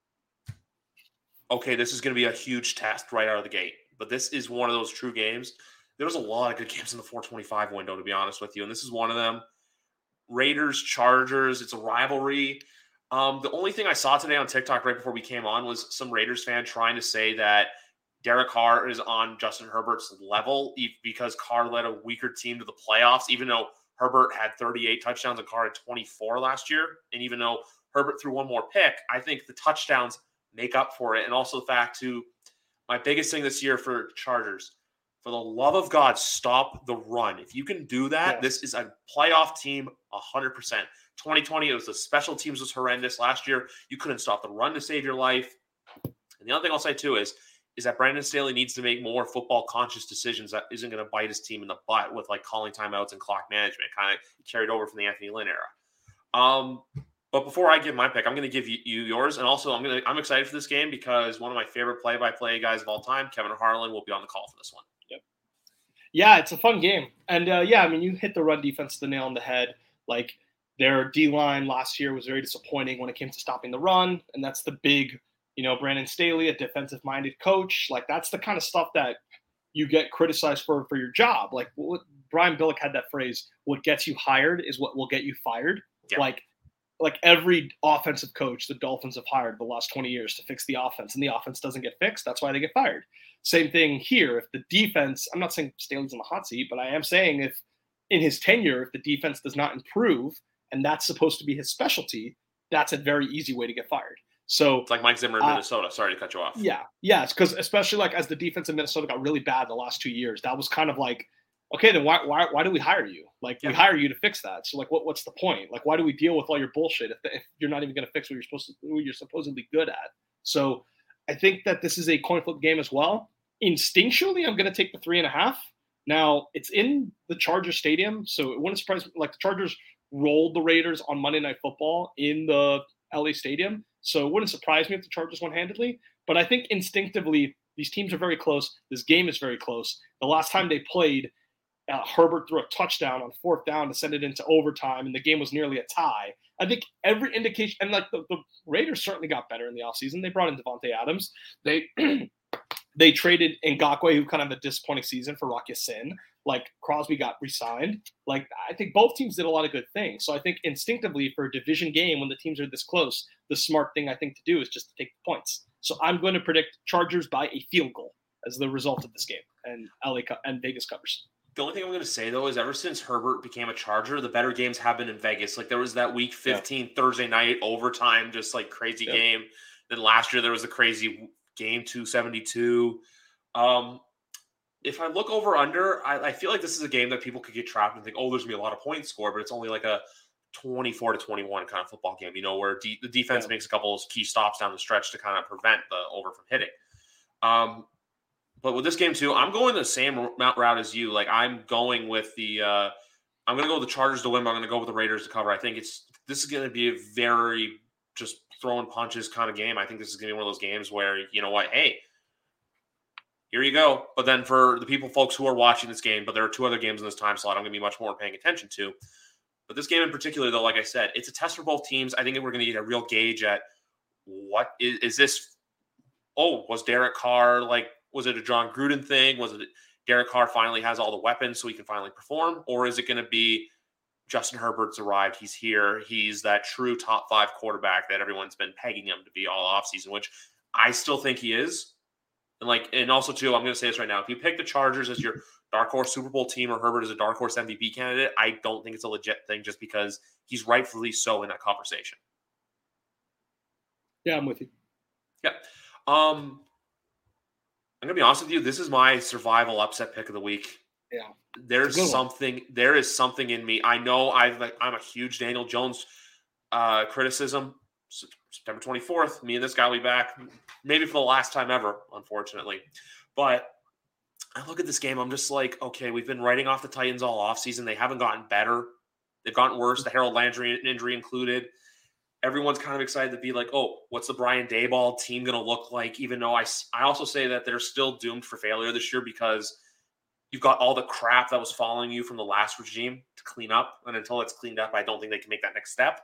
okay, this is going to be a huge test right out of the gate. But this is one of those true games. There was a lot of good games in the four twenty-five window, to be honest with you. And this is one of them. Raiders, Chargers, it's a rivalry. Um, the only thing I saw today on TikTok right before we came on was some Raiders fan trying to say that Derek Carr is on Justin Herbert's level because Carr led a weaker team to the playoffs, even though Herbert had thirty-eight touchdowns and Carr had twenty-four last year. And even though Herbert threw one more pick, I think the touchdowns make up for it. And also the fact, too, my biggest thing this year for Chargers, for the love of God, stop the run. If you can do that, yeah. this is a playoff team one hundred percent. twenty twenty, it was the special teams was horrendous. Last year, you couldn't stop the run to save your life. And the other thing I'll say, too, is is that Brandon Staley needs to make more football-conscious decisions that isn't going to bite his team in the butt with, like, calling timeouts and clock management, kind of carried over from the Anthony Lynn era. Um, but before I give my pick, I'm going to give you, you yours, and also I'm going to I'm excited for this game because one of my favorite play-by-play guys of all time, Kevin Harlan, will be on the call for this one. Yep. Yeah, it's a fun game. And, uh, yeah, I mean, you hit the run defense the nail on the head. Like, their D-line last year was very disappointing when it came to stopping the run, and that's the big – you know, Brandon Staley, a defensive-minded coach, like that's the kind of stuff that you get criticized for for your job. Like what, Brian Billick had that phrase, what gets you hired is what will get you fired. Yeah. Like, like every offensive coach the Dolphins have hired the last twenty years to fix the offense, and the offense doesn't get fixed. That's why they get fired. Same thing here. If the defense, I'm not saying Staley's in the hot seat, but I am saying if in his tenure, if the defense does not improve, and that's supposed to be his specialty, that's a very easy way to get fired. So it's like Mike Zimmer in uh, Minnesota. Sorry to cut you off. Yeah. Yes. Because especially like as the defense in Minnesota got really bad the last two years, that was kind of like, okay, then why why why do we hire you? Like yeah. we hire you to fix that. So like, what what's the point? Like, why do we deal with all your bullshit if, the, if you're not even going to fix what you're supposed to, what you're supposedly good at? So I think that this is a coin flip game as well. Instinctually, I'm going to take the three and a half. Now it's in the Chargers stadium, so it wouldn't surprise me. Like the Chargers rolled the Raiders on Monday Night Football in the L A stadium. So it wouldn't surprise me if the Chargers won handedly. But I think instinctively, these teams are very close. This game is very close. The last time they played, uh, Herbert threw a touchdown on fourth down to send it into overtime, and the game was nearly a tie. I think every indication – and like the, the Raiders certainly got better in the offseason. They brought in Devontae Adams. They they traded Ngakoue, who kind of had a disappointing season, for Rock Ya-Sin. Like Crosby got re-signed. Like I think both teams did a lot of good things. So I think instinctively for a division game when the teams are this close, the smart thing I think to do is just to take the points. So I'm going to predict Chargers by a field goal as the result of this game, and L A co- and Vegas covers. The only thing I'm going to say though is ever since Herbert became a Charger, the better games have been in Vegas. Like there was that Week fifteen yeah. Thursday night overtime, just like crazy yeah. game. Then last year there was a crazy game two seventy-two. Um, If I look over under, I, I feel like this is a game that people could get trapped and think, oh, there's going to be a lot of points scored, but it's only like a twenty-four to twenty-one kind of football game, you know, where de- the defense yeah. makes a couple of key stops down the stretch to kind of prevent the over from hitting. Um, but with this game too, I'm going the same route as you. Like I'm going with the, uh, I'm going to go with the Chargers to win, but I'm going to go with the Raiders to cover. I think it's, this is going to be a very just throwing punches kind of game. I think this is going to be one of those games where, you know what, hey, here you go. But then for the people, folks who are watching this game, but there are two other games in this time slot I'm going to be much more paying attention to. But this game in particular, though, like I said, it's a test for both teams. I think we're going to get a real gauge at what is, is this, oh, was Derek Carr, like, was it a John Gruden thing? Was it Derek Carr finally has all the weapons so he can finally perform? Or is it going to be Justin Herbert's arrived, he's here, he's that true top five quarterback that everyone's been pegging him to be all offseason, which I still think he is. And like, and also too, I'm going to say this right now. If you pick the Chargers as your dark horse Super Bowl team or Herbert as a dark horse M V P candidate, I don't think it's a legit thing just because he's rightfully so in that conversation. Yeah, I'm with you. Yeah. Um, I'm going to be honest with you. This is my survival upset pick of the week. Yeah. There's something, one. there is something in me. I know I've like, I'm a huge Daniel Jones uh, criticism. September twenty-fourth, me and this guy will be back, maybe for the last time ever, unfortunately. But I look at this game, I'm just like, okay, we've been writing off the Titans all offseason. They haven't gotten better. They've gotten worse, the Harold Landry injury included. Everyone's kind of excited to be like, oh, what's the Brian Daboll team going to look like? Even though I, I also say that they're still doomed for failure this year because you've got all the crap that was following you from the last regime to clean up. And until it's cleaned up, I don't think they can make that next step.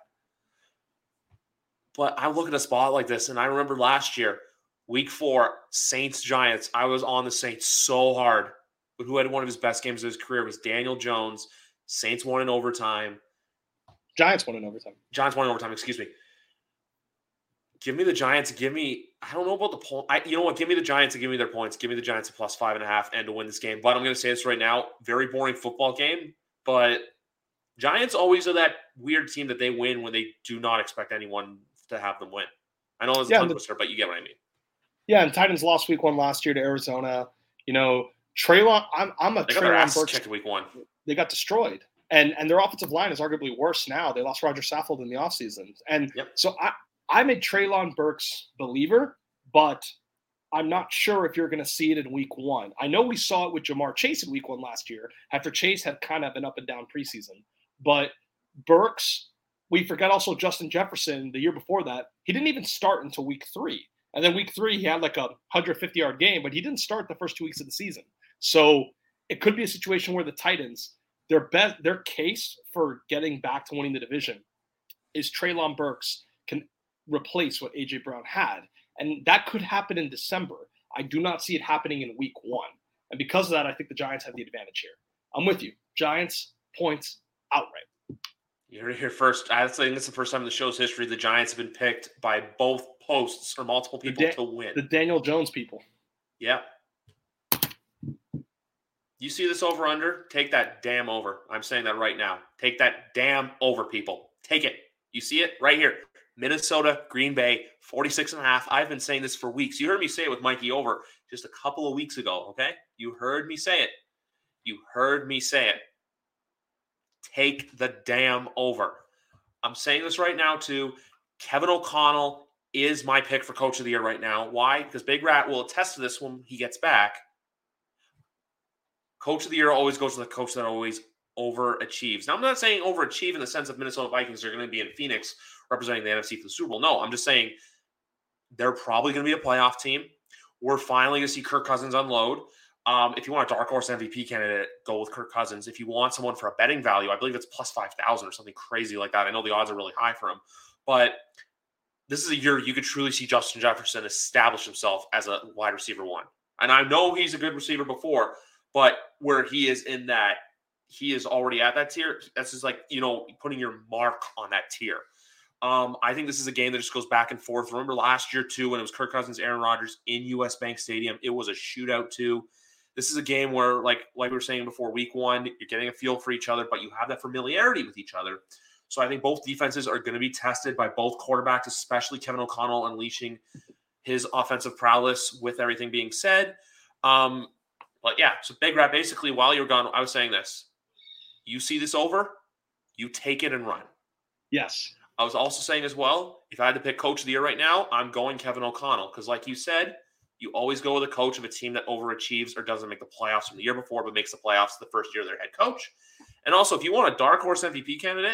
But I look at a spot like this, and I remember last year, week four, Saints-Giants. I was on the Saints so hard. But who had one of his best games of his career was Daniel Jones. Saints won in overtime. Giants won in overtime. Giants won in overtime, excuse me. Give me the Giants. Give me, I don't know about the point. I, you know what? Give me the Giants and give me their points. Give me the Giants at plus five and a half and to win this game. But I'm going to say this right now. Very boring football game. But Giants always are that weird team that they win when they do not expect anyone to have them win. I know it's a Yeah, tongue the- twister, but you get what I mean. Yeah, and Titans lost week one last year to Arizona. You know, Treylon, I'm, I'm a They got their Treylon asses Burks. kicked week one. They got destroyed. And and their offensive line is arguably worse now. They lost Roger Saffold in the offseason. And Yep. so I, I'm a Treylon Burks believer, but I'm not sure if you're going to see it in week one. I know we saw it with Jamar Chase in week one last year after Chase had kind of an up and down preseason. But Burks, we forget also Justin Jefferson the year before that. He didn't even start until week three. And then week three, he had like a one hundred fifty-yard game, but he didn't start the first two weeks of the season. So it could be a situation where the Titans, their best, their case for getting back to winning the division is Treylon Burks can replace what A J Brown had. And that could happen in December. I do not see it happening in week one. And because of that, I think the Giants have the advantage here. I'm with you. Giants, points, outright. You heard it here first. I think this is the first time in the show's history the Giants have been picked by both posts or multiple people Da- to win. The Daniel Jones people. Yeah. You see this over under? Take that damn over. I'm saying that right now. Take that damn over, people. Take it. You see it right here. Minnesota, Green Bay, forty-six and a half. I've been saying this for weeks. You heard me say it with Mikey over just a couple of weeks ago, okay? You heard me say it. You heard me say it. Take the damn over. I'm saying this right now, too. Kevin O'Connell is my pick for Coach of the Year right now. Why? Because Big Rat will attest to this when he gets back. Coach of the Year always goes to the coach that always overachieves. Now, I'm not saying overachieve in the sense of Minnesota Vikings are going to be in Phoenix representing the N F C for the Super Bowl. No, I'm just saying they're probably going to be a playoff team. We're finally going to see Kirk Cousins unload. Um, if you want a dark horse M V P candidate, go with Kirk Cousins. If you want someone for a betting value, I believe it's plus five thousand or something crazy like that. I know the odds are really high for him. But this is a year you could truly see Justin Jefferson establish himself as a wide receiver one. And I know he's a good receiver before, but where he is in that, he is already at that tier. That's just like, you know, putting your mark on that tier. Um, I think this is a game that just goes back and forth. Remember last year, too, when it was Kirk Cousins, Aaron Rodgers in U S Bank Stadium, it was a shootout, too. This is a game where, like, like we were saying before, week one, you're getting a feel for each other, but you have that familiarity with each other. So I think both defenses are going to be tested by both quarterbacks, especially Kevin O'Connell unleashing his offensive prowess with everything being said. Um, but, yeah, so Big Rat, basically, while you're gone, I was saying this. You see this over, you take it and run. Yes. I was also saying as well, if I had to pick Coach of the Year right now, I'm going Kevin O'Connell. Because like you said, you always go with a coach of a team that overachieves or doesn't make the playoffs from the year before, but makes the playoffs the first year of their head coach. And also, if you want a dark horse M V P candidate,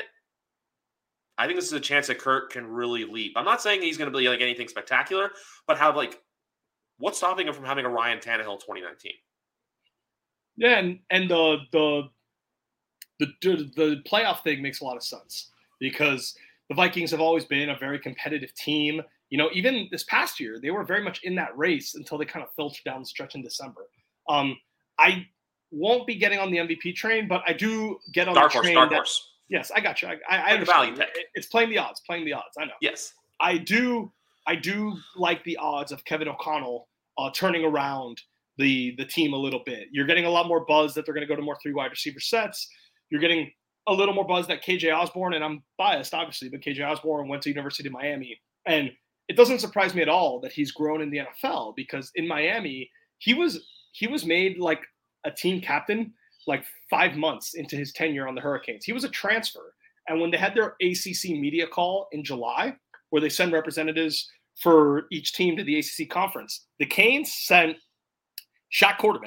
I think this is a chance that Kirk can really leap. I'm not saying he's going to be like anything spectacular, but have like, what's stopping him from having a Ryan Tannehill twenty nineteen? Yeah, and, and the, the the the playoff thing makes a lot of sense because the Vikings have always been a very competitive team. You know, even this past year, they were very much in that race until they kind of filtered down the stretch in December. Um, I won't be getting on the M V P train, but I do get on Dark the horse, train. dark that, horse. Yes, I got you. I, I Like a understand. value pick. It- It's playing the odds, playing the odds. I know. Yes. I do. I do like the odds of Kevin O'Connell uh, turning around the the team a little bit. You're getting a lot more buzz that they're going to go to more three wide receiver sets. You're getting a little more buzz that K J Osborne, and I'm biased obviously, but K J Osborne went to University of Miami, and it doesn't surprise me at all that he's grown in the N F L because in Miami he was he was made like a team captain like five months into his tenure on the Hurricanes. He was a transfer, and when they had their A C C media call in July, where they send representatives for each team to the A C C conference, the Canes sent Shaq Quarterman,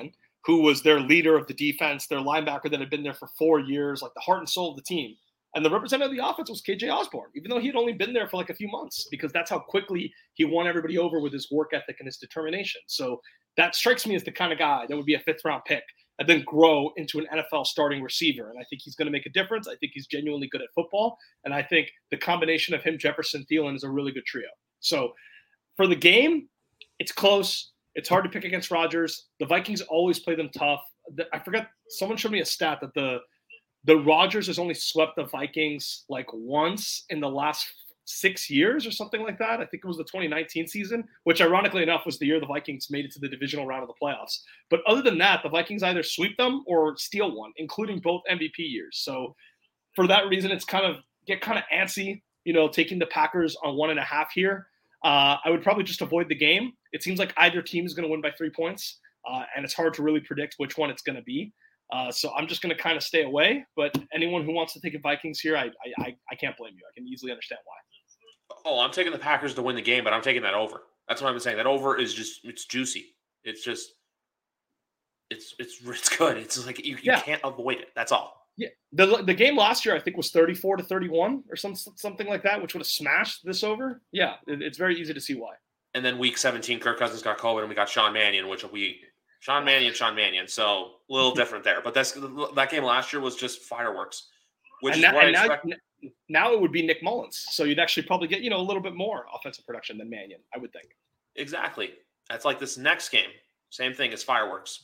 who was their leader of the defense, their linebacker that had been there for four years, like the heart and soul of the team. And the representative of the offense was K J Osborne, even though he had only been there for like a few months, because that's how quickly he won everybody over with his work ethic and his determination. So that strikes me as the kind of guy that would be a fifth round pick and then grow into an N F L starting receiver. And I think he's going to make a difference. I think he's genuinely good at football. And I think the combination of him, Jefferson, Thielen is a really good trio. So for the game, it's close. It's hard to pick against Rodgers. The Vikings always play them tough. I forgot, someone showed me a stat that the the Rodgers has only swept the Vikings like once in the last six years or something like that. I think it was the twenty nineteen season, which ironically enough was the year the Vikings made it to the divisional round of the playoffs. But other than that, the Vikings either sweep them or steal one, including both M V P years. So for that reason, it's kind of get kind of antsy, you know, taking the Packers on one and a half here. Uh, I would probably just avoid the game. It seems like either team is going to win by three points, uh, and it's hard to really predict which one it's going to be. Uh, so I'm just going to kind of stay away. But anyone who wants to take a Vikings here, I, I I can't blame you. I can easily understand why. Oh, I'm taking the Packers to win the game, but I'm taking that over. That's what I've been saying. That over is just, it's juicy. It's just, it's it's it's good. It's like you, you yeah. can't avoid it. That's all. Yeah, the the game last year I think was thirty-four to thirty-one or some something like that, which would have smashed this over. Yeah, it, it's very easy to see why. And then week seventeen, Kirk Cousins got COVID, and we got Sean Mannion, which we Sean Mannion, Sean Mannion. So a little different there, but that's that game last year was just fireworks. Which and is now, what I now, expect. now it would be Nick Mullins, so you'd actually probably get you know a little bit more offensive production than Mannion, I would think. Exactly. That's like this next game. Same thing as fireworks.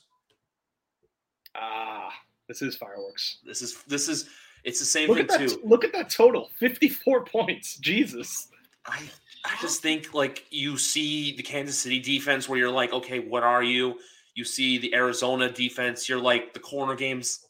Ah. This is fireworks. This is this is it's the same look thing at that, too. Look at that total, fifty-four points. Jesus. I I just think like you see the Kansas City defense where you're like, okay, what are you? You see the Arizona defense, you're like the corner games,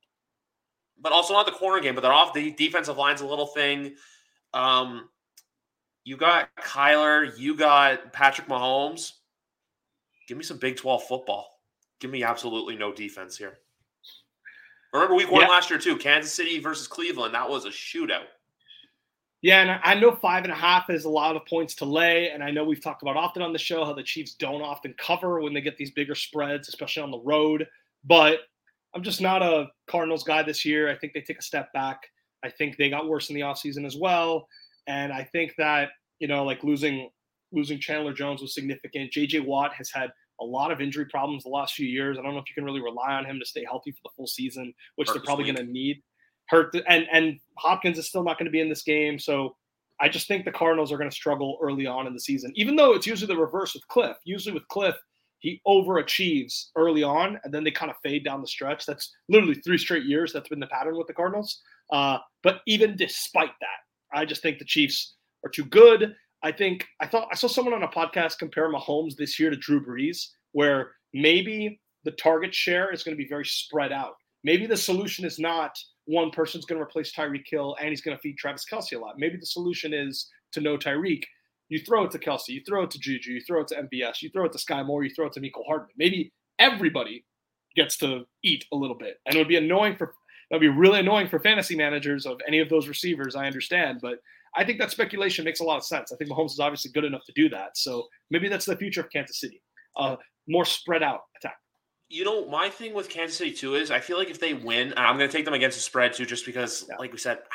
but also not the corner game, but they're off. The defensive line's a little thing. Um, you got Kyler, you got Patrick Mahomes. Give me some Big twelve football. Give me absolutely no defense here. Remember week one yeah. last year too, Kansas City versus Cleveland. That was a shootout. Yeah, and I know five and a half is a lot of points to lay, and I know we've talked about often on the show how the Chiefs don't often cover when they get these bigger spreads, especially on the road. But I'm just not a Cardinals guy this year. I think they take a step back. I think they got worse in the offseason as well. And I think that, you know, like losing losing Chandler Jones was significant. J J Watt has had a lot of injury problems the last few years. I don't know if you can really rely on him to stay healthy for the full season, which Hurt they're probably going to need. Hurt and and Hopkins is still not going to be in this game, so I just think the Cardinals are going to struggle early on in the season. Even though it's usually the reverse with Cliff. Usually with Cliff, he overachieves early on, and then they kind of fade down the stretch. That's literally three straight years. That's been the pattern with the Cardinals. Uh, but even despite that, I just think the Chiefs are too good. I think I thought I saw someone on a podcast compare Mahomes this year to Drew Brees, where maybe the target share is going to be very spread out. Maybe the solution is not one person's going to replace Tyreek Hill and he's going to feed Travis Kelce a lot. Maybe the solution is to know Tyreek. You throw it to Kelce, you throw it to Juju, you throw it to M B S, you throw it to Sky Moore, you throw it to Mecole Hardman. Maybe everybody gets to eat a little bit. And it would be annoying for it would be really annoying for fantasy managers of any of those receivers, I understand, but I think that speculation makes a lot of sense. I think Mahomes is obviously good enough to do that. So maybe that's the future of Kansas City. Uh, more spread out attack. You know, my thing with Kansas City too is I feel like if they win, and I'm going to take them against the spread too, just because, yeah. like we said,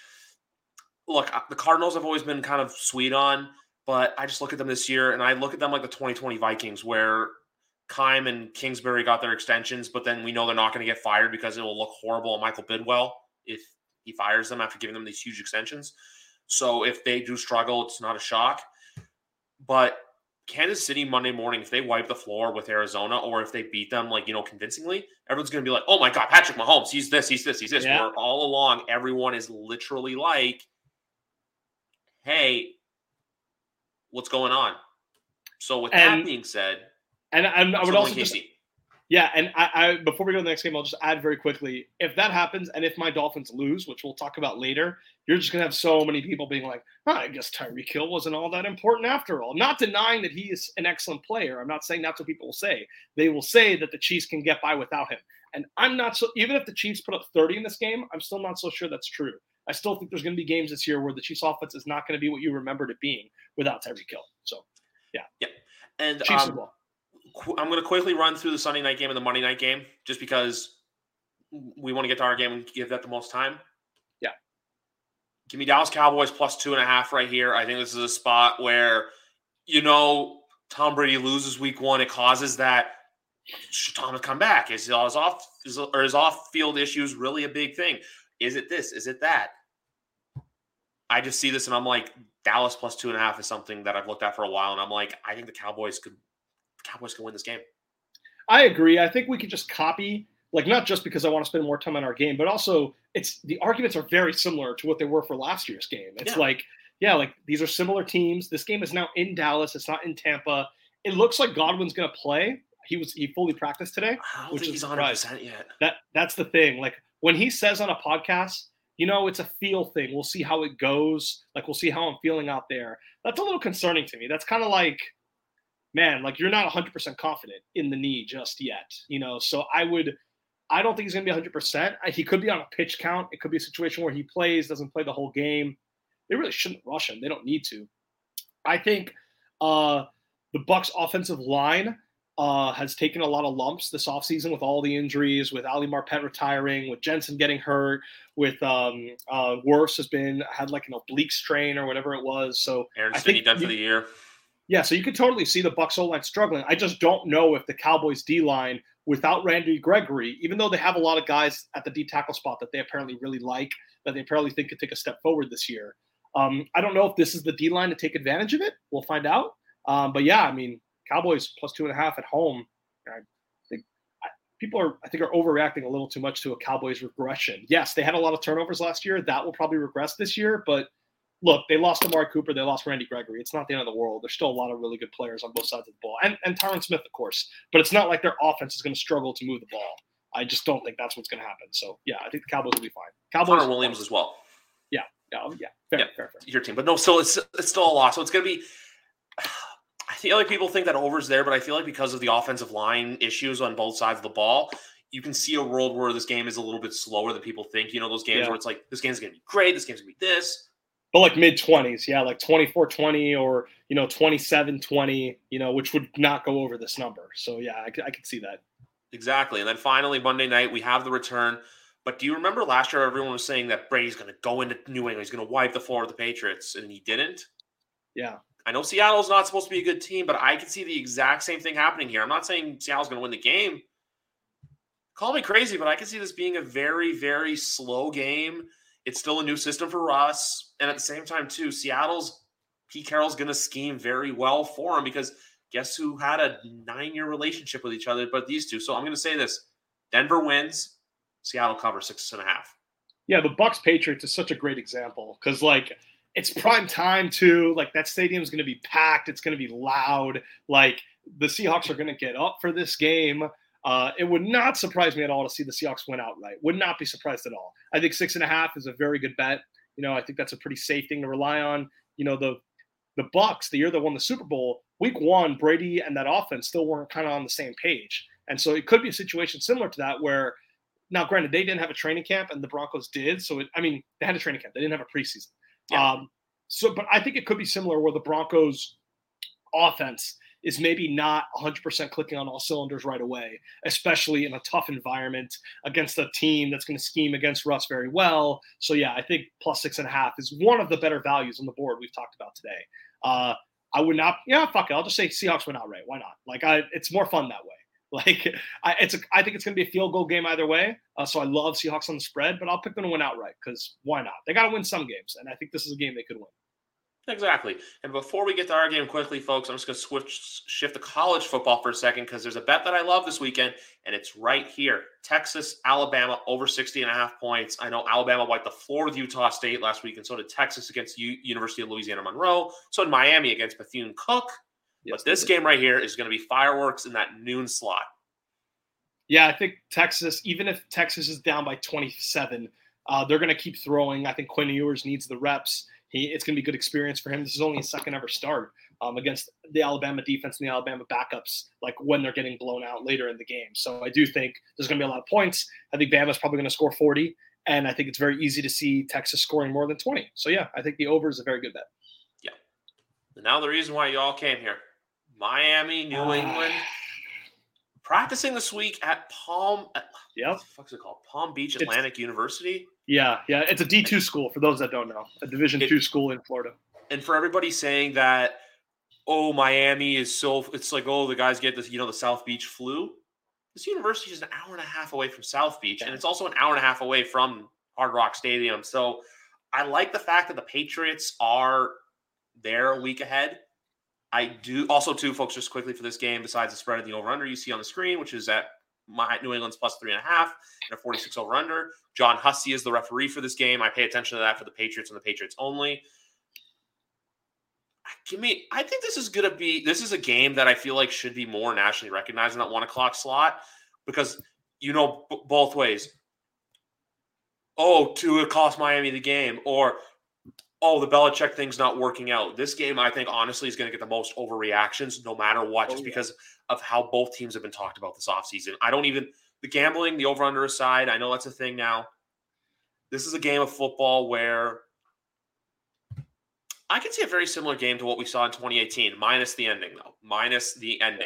I, look, the Cardinals have always been kind of sweet on, but I just look at them this year and I look at them like the twenty twenty Vikings where Keim and Kingsbury got their extensions, but then we know they're not going to get fired because it will look horrible on Michael Bidwell if he fires them after giving them these huge extensions. So if they do struggle, it's not a shock. But Kansas City Monday morning, if they wipe the floor with Arizona or if they beat them, like, you know, convincingly, everyone's going to be like, oh my God, Patrick Mahomes, he's this, he's this, he's this. Yeah. Where all along, everyone is literally like, hey, what's going on? So with and, that being said, and I, I would also just, yeah, and I, I before we go to the next game, I'll just add very quickly, if that happens and if my Dolphins lose, which we'll talk about later, you're just going to have so many people being like, oh, I guess Tyreek Hill wasn't all that important after all. Not denying that he is an excellent player. I'm not saying that's what people will say. They will say that the Chiefs can get by without him. And I'm not so – even if the Chiefs put up thirty in this game, I'm still not so sure that's true. I still think there's going to be games this year where the Chiefs offense is not going to be what you remembered it being without Tyreek Hill. So, yeah. Yeah. And Chiefs um, I'm going to quickly run through the Sunday night game and the Monday night game just because we want to get to our game and give that the most time. Yeah. Give me Dallas Cowboys plus two and a half right here. I think this is a spot where, you know, Tom Brady loses week one. It causes that should Thomas come back? Is his off is, or his off field issues really a big thing? Is it this? Is it that? I just see this and I'm like, Dallas plus two and a half is something that I've looked at for a while, and I'm like, I think the Cowboys could, the Cowboys can win this game. I agree. I think we could just copy, like not just because I want to spend more time on our game, but also it's the arguments are very similar to what they were for last year's game. It's yeah. like, yeah, like these are similar teams. This game is now in Dallas. It's not in Tampa. It looks like Godwin's going to play. He was he fully practiced today. I don't which think he's one hundred percent yet. That that's the thing. Like when he says on a podcast, you know, it's a feel thing. We'll see how it goes. Like we'll see how I'm feeling out there. That's a little concerning to me. That's kind of like, man, like you're not one hundred percent confident in the knee just yet. You know, so I would, I don't think he's going to be one hundred percent. He could be on a pitch count. It could be a situation where he plays, doesn't play the whole game. They really shouldn't rush him. They don't need to. I think uh, the Bucs offensive line uh, has taken a lot of lumps this offseason with all the injuries, with Ali Marpet retiring, with Jensen getting hurt, with um, uh, Wirfs has been had like an oblique strain or whatever it was. So Aaron I Stinnie think done you, for the year. Yeah, so you could totally see the Bucs O-line struggling. I just don't know if the Cowboys D-line without Randy Gregory, even though they have a lot of guys at the D tackle spot that they apparently really like, that they apparently think could take a step forward this year. Um, I don't know if this is the D-line to take advantage of it. We'll find out. Um, but yeah, I mean, Cowboys plus two and a half at home. I think I, people are, I think, are overreacting a little too much to a Cowboys regression. Yes, they had a lot of turnovers last year. That will probably regress this year. But look, they lost Amari Cooper. They lost Randy Gregory. It's not the end of the world. There's still a lot of really good players on both sides of the ball. And, and Tyron Smith, of course. But it's not like their offense is going to struggle to move the ball. I just don't think that's what's going to happen. So, yeah, I think the Cowboys will be fine. Cowboys. Connor Williams as well. Yeah. Yeah, yeah, fair, yeah, fair, fair. Your team, but no, still, it's it's still a loss. So it's going to be. I feel like people think that over's there, but I feel like because of the offensive line issues on both sides of the ball, you can see a world where this game is a little bit slower than people think. You know, those games yeah. where it's like this game's going to be great, this game's going to be this, but like mid twenties, yeah, like twenty-four twenty or you know twenty-seven twenty, you know, which would not go over this number. So yeah, I I could see that. Exactly, and then finally Monday night we have the return. But do you remember last year everyone was saying that Brady's going to go into New England, he's going to wipe the floor with the Patriots, and he didn't? Yeah. I know Seattle's not supposed to be a good team, but I can see the exact same thing happening here. I'm not saying Seattle's going to win the game. Call me crazy, but I can see this being a very, very slow game. It's still a new system for Russ. And at the same time, too, Seattle's Pete Carroll's going to scheme very well for him because guess who had a nine-year relationship with each other but these two? So I'm going to say this. Denver wins. Seattle covers six and a half. Yeah, the Bucs Patriots is such a great example because, like, it's prime time too. Like, that stadium is going to be packed. It's going to be loud. Like, the Seahawks are going to get up for this game. Uh, it would not surprise me at all to see the Seahawks win outright. Would not be surprised at all. I think six and a half is a very good bet. You know, I think that's a pretty safe thing to rely on. You know, the the Bucs, the year that won the Super Bowl, week one, Brady and that offense still weren't kind of on the same page, and so it could be a situation similar to that where. Now, granted, they didn't have a training camp, and the Broncos did. So, it, I mean, they had a training camp. They didn't have a preseason. Yeah. Um, so, but I think it could be similar where the Broncos' offense is maybe not one hundred percent clicking on all cylinders right away, especially in a tough environment against a team that's going to scheme against Russ very well. So, yeah, I think plus six and a half is one of the better values on the board we've talked about today. Uh, I would not – yeah, fuck it. I'll just say Seahawks win outright. Why not? Like, I, it's more fun that way. Like, I, it's a, I think it's going to be a field goal game either way. Uh, so I love Seahawks on the spread, but I'll pick them to win outright because why not? They got to win some games, and I think this is a game they could win. Exactly. And before we get to our game quickly, folks, I'm just going to switch, shift to college football for a second because there's a bet that I love this weekend, and it's right here. Texas, Alabama, over sixty and a half points. I know Alabama wiped the floor with Utah State last week, and so did Texas against U- University of Louisiana Monroe. So did Miami against Bethune-Cookman. Yes, but this game right here is going to be fireworks in that noon slot. Yeah, I think Texas, even if Texas is down by twenty-seven, uh, they're going to keep throwing. I think Quinn Ewers needs the reps. He, it's going to be a good experience for him. This is only his second ever start um, against the Alabama defense and the Alabama backups, like when they're getting blown out later in the game. So I do think there's going to be a lot of points. I think Bama's probably going to score forty, and I think it's very easy to see Texas scoring more than twenty. So, yeah, I think the over is a very good bet. Yeah. And now the reason why you all came here. Miami, New England. practicing this week at Palm. Yep. What the fuck's it called? Palm Beach Atlantic it's, University. Yeah, yeah. It's a D two school for those that don't know. A Division it, two school in Florida. And for everybody saying that, oh, Miami is so, it's like, oh, the guys get this, you know, the South Beach flu. This university is an hour and a half away from South Beach, and it's also an hour and a half away from Hard Rock Stadium. So I like the fact that the Patriots are there a week ahead. I do also, too, folks, just quickly for this game, besides the spread of the over-under you see on the screen, which is at my New England's plus three and a half and a forty-six over-under. John Hussey is the referee for this game. I pay attention to that for the Patriots and the Patriots only. Give me, I think this is going to be, this is a game that I feel like should be more nationally recognized in that one o'clock slot because, you know, b- both ways. Oh, Tua cost Miami the game, or, oh, the Belichick thing's not working out. This game, I think, honestly, is going to get the most overreactions no matter what, just oh, yeah. because of how both teams have been talked about this offseason. I don't even, the gambling, the over-under aside, I know that's a thing now. This is a game of football where I can see a very similar game to what we saw in twenty eighteen, minus the ending, though. Minus the ending.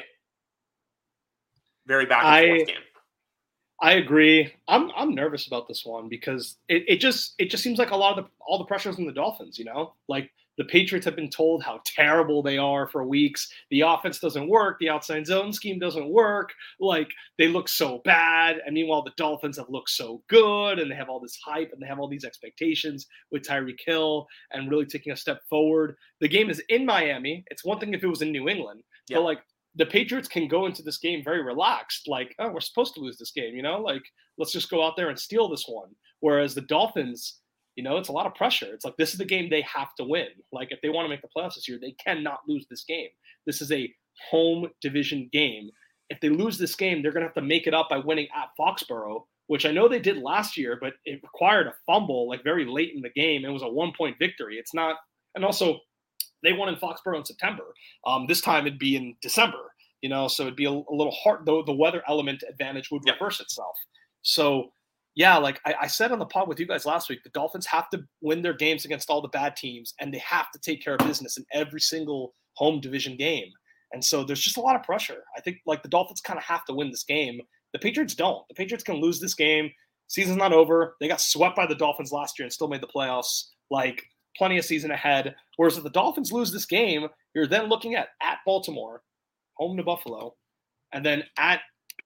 Very back and forth I, game. I agree. I'm I'm nervous about this one because it, it just it just seems like a lot of the all the pressures on the Dolphins, you know? Like the Patriots have been told how terrible they are for weeks. The offense doesn't work. The outside zone scheme doesn't work. Like they look so bad. And meanwhile, the Dolphins have looked so good and they have all this hype and they have all these expectations with Tyreek Hill and really taking a step forward. The game is in Miami. It's one thing if it was in New England, yeah. but like the Patriots can go into this game very relaxed. Like, oh, we're supposed to lose this game, you know, like let's just go out there and steal this one. Whereas the Dolphins, you know, it's a lot of pressure. It's like, this is the game they have to win. Like, if they want to make the playoffs this year, they cannot lose this game. This is a home division game. If they lose this game, they're going to have to make it up by winning at Foxborough, which I know they did last year, but it required a fumble, like, very late in the game. It was a one-point victory. It's not – and also, they won in Foxborough in September. Um, this time it'd be in December, you know, so it'd be a, a little hard – though the weather element advantage would reverse itself. So – yeah, like I, I said on the pod with you guys last week, the Dolphins have to win their games against all the bad teams, and they have to take care of business in every single home division game. And so there's just a lot of pressure. I think like the Dolphins kind of have to win this game. The Patriots don't. The Patriots can lose this game. Season's not over. They got swept by the Dolphins last year and still made the playoffs. Like plenty of season ahead. Whereas if the Dolphins lose this game, you're then looking at at Baltimore, home to Buffalo, and then at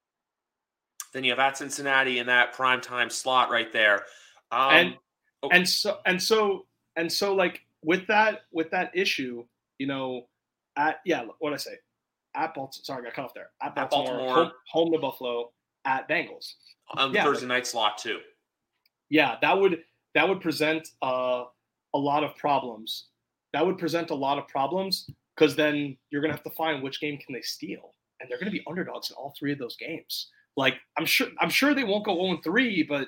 Then you have at Cincinnati in that primetime slot right there. Um, and oh. and so and so and so like with that with that issue, you know, at yeah, what did I say? At Baltimore, sorry, I got cut off there. At Baltimore, at Baltimore. Home, home to Buffalo, at Bengals. On the yeah, Thursday like, night slot too. Yeah, that would that would present uh, a lot of problems. That would present a lot of problems because then you're gonna have to find which game can they steal, and they're gonna be underdogs in all three of those games. Like I'm sure, I'm sure they won't go oh and three, but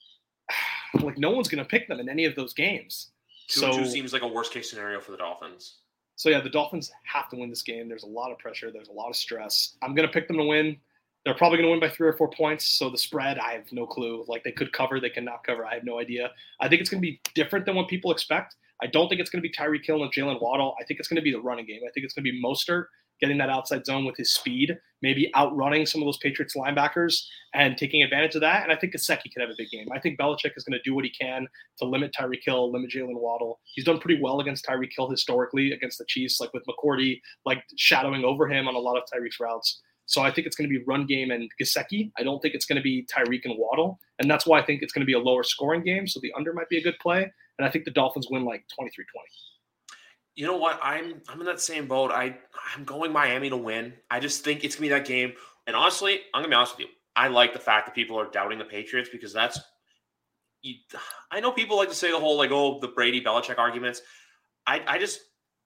like no one's going to pick them in any of those games. Two so and two seems like a worst case scenario for the Dolphins. So yeah, the Dolphins have to win this game. There's a lot of pressure. There's a lot of stress. I'm going to pick them to win. They're probably going to win by three or four points. So the spread, I have no clue. Like they could cover, they cannot cover. I have no idea. I think it's going to be different than what people expect. I don't think it's going to be Tyreek Hill and Jalen Waddle. I think it's going to be the running game. I think it's going to be Mostert getting that outside zone with his speed, maybe outrunning some of those Patriots linebackers and taking advantage of that. And I think Gesicki could have a big game. I think Belichick is going to do what he can to limit Tyreek Hill, limit Jalen Waddle. He's done pretty well against Tyreek Hill historically against the Chiefs, like with McCourty, like shadowing over him on a lot of Tyreek's routes. So I think it's going to be run game and Gesicki. I don't think it's going to be Tyreek and Waddle. And that's why I think it's going to be a lower scoring game. So the under might be a good play. And I think the Dolphins win like twenty-three twenty. You know what? I'm I'm in that same boat. I, I'm going Miami to win. I just think it's going to be that game. And honestly, I'm going to be honest with you. I like the fact that people are doubting the Patriots because that's you, – I know people like to say the whole, like, oh, the Brady-Belichick arguments. I, I just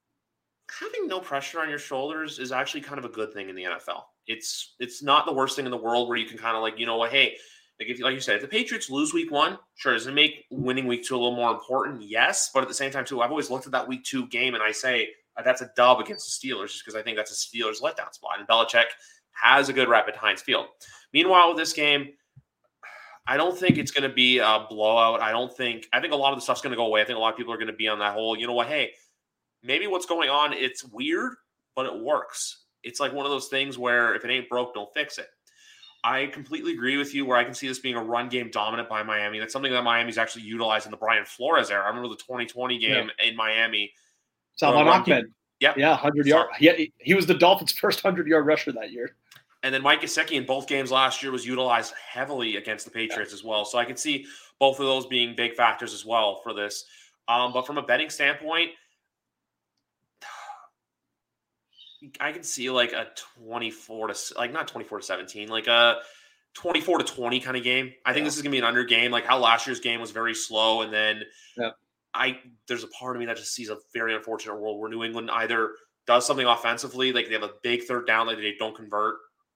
– having no pressure on your shoulders is actually kind of a good thing in the N F L. It's it's not the worst thing in the world where you can kind of like, you know what, hey – Like, if, like you said, if the Patriots lose week one, sure, does it make winning week two a little more important? Yes. But at the same time, too, I've always looked at that week two game and I say uh, that's a dub against the Steelers just because I think that's a Steelers letdown spot. And Belichick has a good rep at Heinz Field. Meanwhile, with this game, I don't think it's going to be a blowout. I don't think – I think a lot of the stuff's going to go away. I think a lot of people are going to be on that whole, you know what, hey, maybe what's going on, it's weird, but it works. It's like one of those things where if it ain't broke, don't fix it. I completely agree with you where I can see this being a run game dominant by Miami. That's something that Miami's actually utilized in the Brian Flores era. I remember the twenty twenty game yeah. in Miami. Salvon Ahmed. Yep. Yeah, one hundred yard. Yeah, he, he was the Dolphins' first one hundred-yard rusher that year. And then Mike Gesicki in both games last year was utilized heavily against the Patriots yeah. as well. So I can see both of those being big factors as well for this. Um, but from a betting standpoint, I can see like a twenty-four to like not twenty-four to seventeen, like a twenty-four to twenty kind of game. I think yeah. this is gonna be an under game, like how last year's game was very slow, and then yeah. I there's a part of me that just sees a very unfortunate world where New England either does something offensively, like they have a big third down that they don't convert,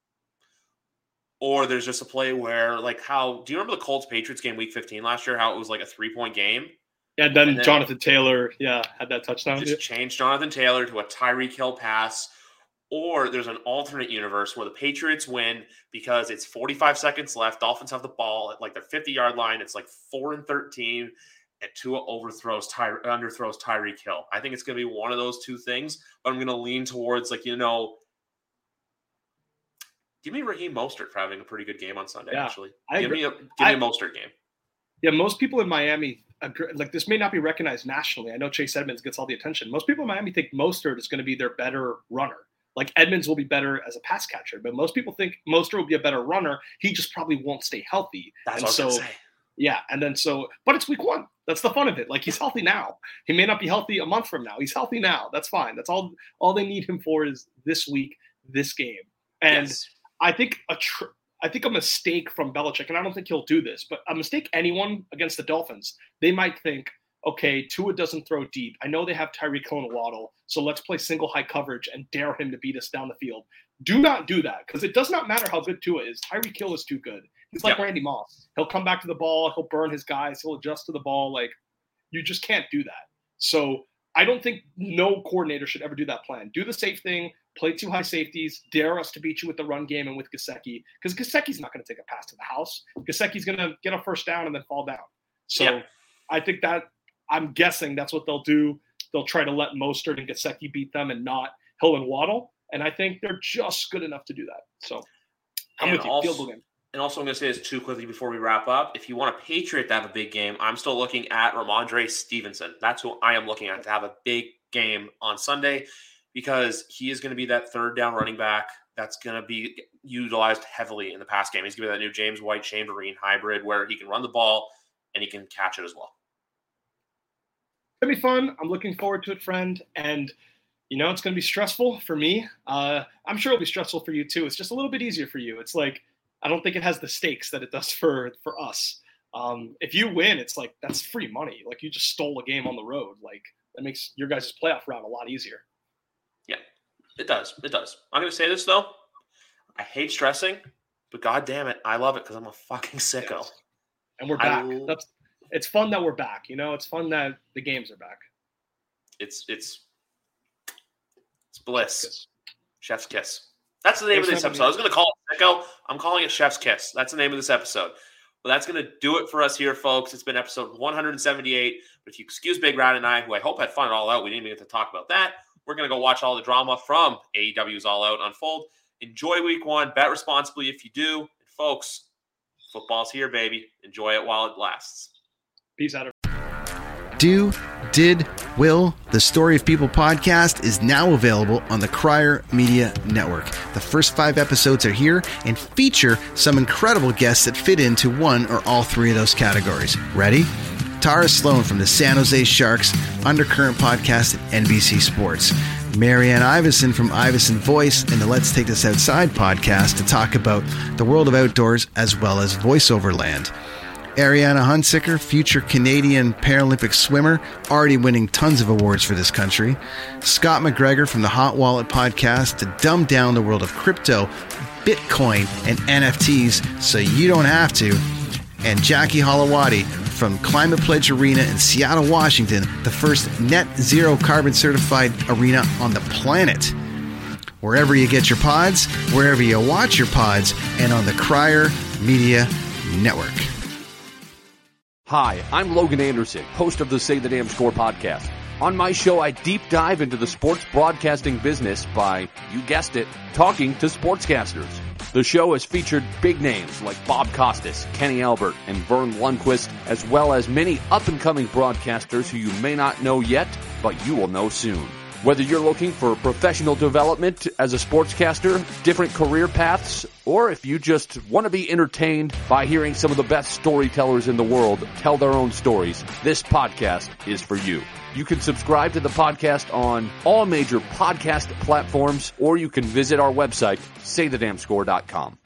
or there's just a play where like how do you remember the Colts Patriots game week fifteen last year? How it was like a three point game. Yeah, then, and then Jonathan Taylor, yeah, had that touchdown. Just change Jonathan Taylor to a Tyreek Hill pass. Or there's an alternate universe where the Patriots win because it's forty-five seconds left. Dolphins have the ball at like their fifty-yard line. It's like four and thirteen, and Tua overthrows Ty- underthrows Tyreek Hill. I think it's going to be one of those two things, but I'm going to lean towards like, you know, give me Raheem Mostert for having a pretty good game on Sunday, yeah, actually. I give agree. me a give I, me a Mostert game. Yeah, most people in Miami agree, like this may not be recognized nationally. I know Chase Edmonds gets all the attention. Most people in Miami think Mostert is going to be their better runner. Like Edmonds will be better as a pass catcher, but most people think Mostert will be a better runner. He just probably won't stay healthy. That's and what so, I was gonna say. Yeah, and then so, but it's week one. That's the fun of it. Like he's healthy now. He may not be healthy a month from now. He's healthy now. That's fine. That's all. All they need him for is this week, this game. And yes. I think a tr- I think a mistake from Belichick, and I don't think he'll do this, but a mistake anyone against the Dolphins, they might think, okay, Tua doesn't throw deep. I know they have Tyreek Hill and Waddle, so let's play single high coverage and dare him to beat us down the field. Do not do that, because it does not matter how good Tua is. Tyreek Hill is too good. He's like yep. Randy Moss. He'll come back to the ball. He'll burn his guys. He'll adjust to the ball. Like, you just can't do that. So I don't think no coordinator should ever do that plan. Do the safe thing. Play two high safeties. Dare us to beat you with the run game and with Gesicki, because Gesicki's not going to take a pass to the house. Gesicki's going to get a first down and then fall down. So yep. I think that I'm guessing that's what they'll do. They'll try to let Mostert and Gesicki beat them and not Hill and Waddle. And I think they're just good enough to do that. So I'm and with you. Also, field goal game. And also I'm going to say this too quickly before we wrap up. If you want a Patriot to have a big game, I'm still looking at Ramondre Stevenson. That's who I am looking at to have a big game on Sunday, because he is going to be that third down running back that's going to be utilized heavily in the pass game. He's going to be that new James White, Shane Vereen hybrid where he can run the ball and he can catch it as well. It's going to be fun. I'm looking forward to it, friend. And, you know, it's going to be stressful for me. Uh, I'm sure it'll be stressful for you, too. It's just a little bit easier for you. It's like, I don't think it has the stakes that it does for, for us. Um, if you win, it's like, that's free money. Like, you just stole a game on the road. Like, that makes your guys' playoff round a lot easier. Yeah, it does. It does. I'm going to say this, though. I hate stressing, but God damn it, I love it because I'm a fucking sicko. Yes. And we're back. I, that's It's fun that we're back. You know, it's fun that the games are back. It's it's it's bliss. Chef's kiss. Chef's kiss. That's the name Chef's of this episode. I was going to call it Sicko. I'm calling it Chef's Kiss. That's the name of this episode. But that's going to do it for us here, folks. It's been episode one seventy-eight. But if you excuse Big Rat and I, who I hope had fun all out, we didn't even get to talk about that. We're going to go watch all the drama from A E W's All Out unfold. Enjoy week one. Bet responsibly if you do. And folks, football's here, baby. Enjoy it while it lasts. Peace out. Do, did, will, the Story of People podcast is now available on the Crier Media Network. The first five episodes are here and feature some incredible guests that fit into one or all three of those categories. Ready? Tara Sloan from the San Jose Sharks Undercurrent podcast at N B C Sports. Marianne Iveson from Iveson Voice and the Let's Take This Outside podcast to talk about the world of outdoors as well as voiceover land. Ariana Hunsicker, future Canadian Paralympic swimmer, already winning tons of awards for this country. Scott McGregor from the Hot Wallet podcast to dumb down the world of crypto, Bitcoin, and N F Ts so you don't have to. And Jackie Holowati from Climate Pledge Arena in Seattle, Washington, the first net zero carbon certified arena on the planet. Wherever you get your pods, wherever you watch your pods, and on the Crier Media Network. Hi, I'm Logan Anderson, host of the Say the Damn Score podcast. On my show, I deep dive into the sports broadcasting business by, you guessed it, talking to sportscasters. The show has featured big names like Bob Costas, Kenny Albert, and Vern Lundquist, as well as many up-and-coming broadcasters who you may not know yet, but you will know soon. Whether you're looking for professional development as a sportscaster, different career paths, or if you just want to be entertained by hearing some of the best storytellers in the world tell their own stories, this podcast is for you. You can subscribe to the podcast on all major podcast platforms, or you can visit our website, say the damn score dot com.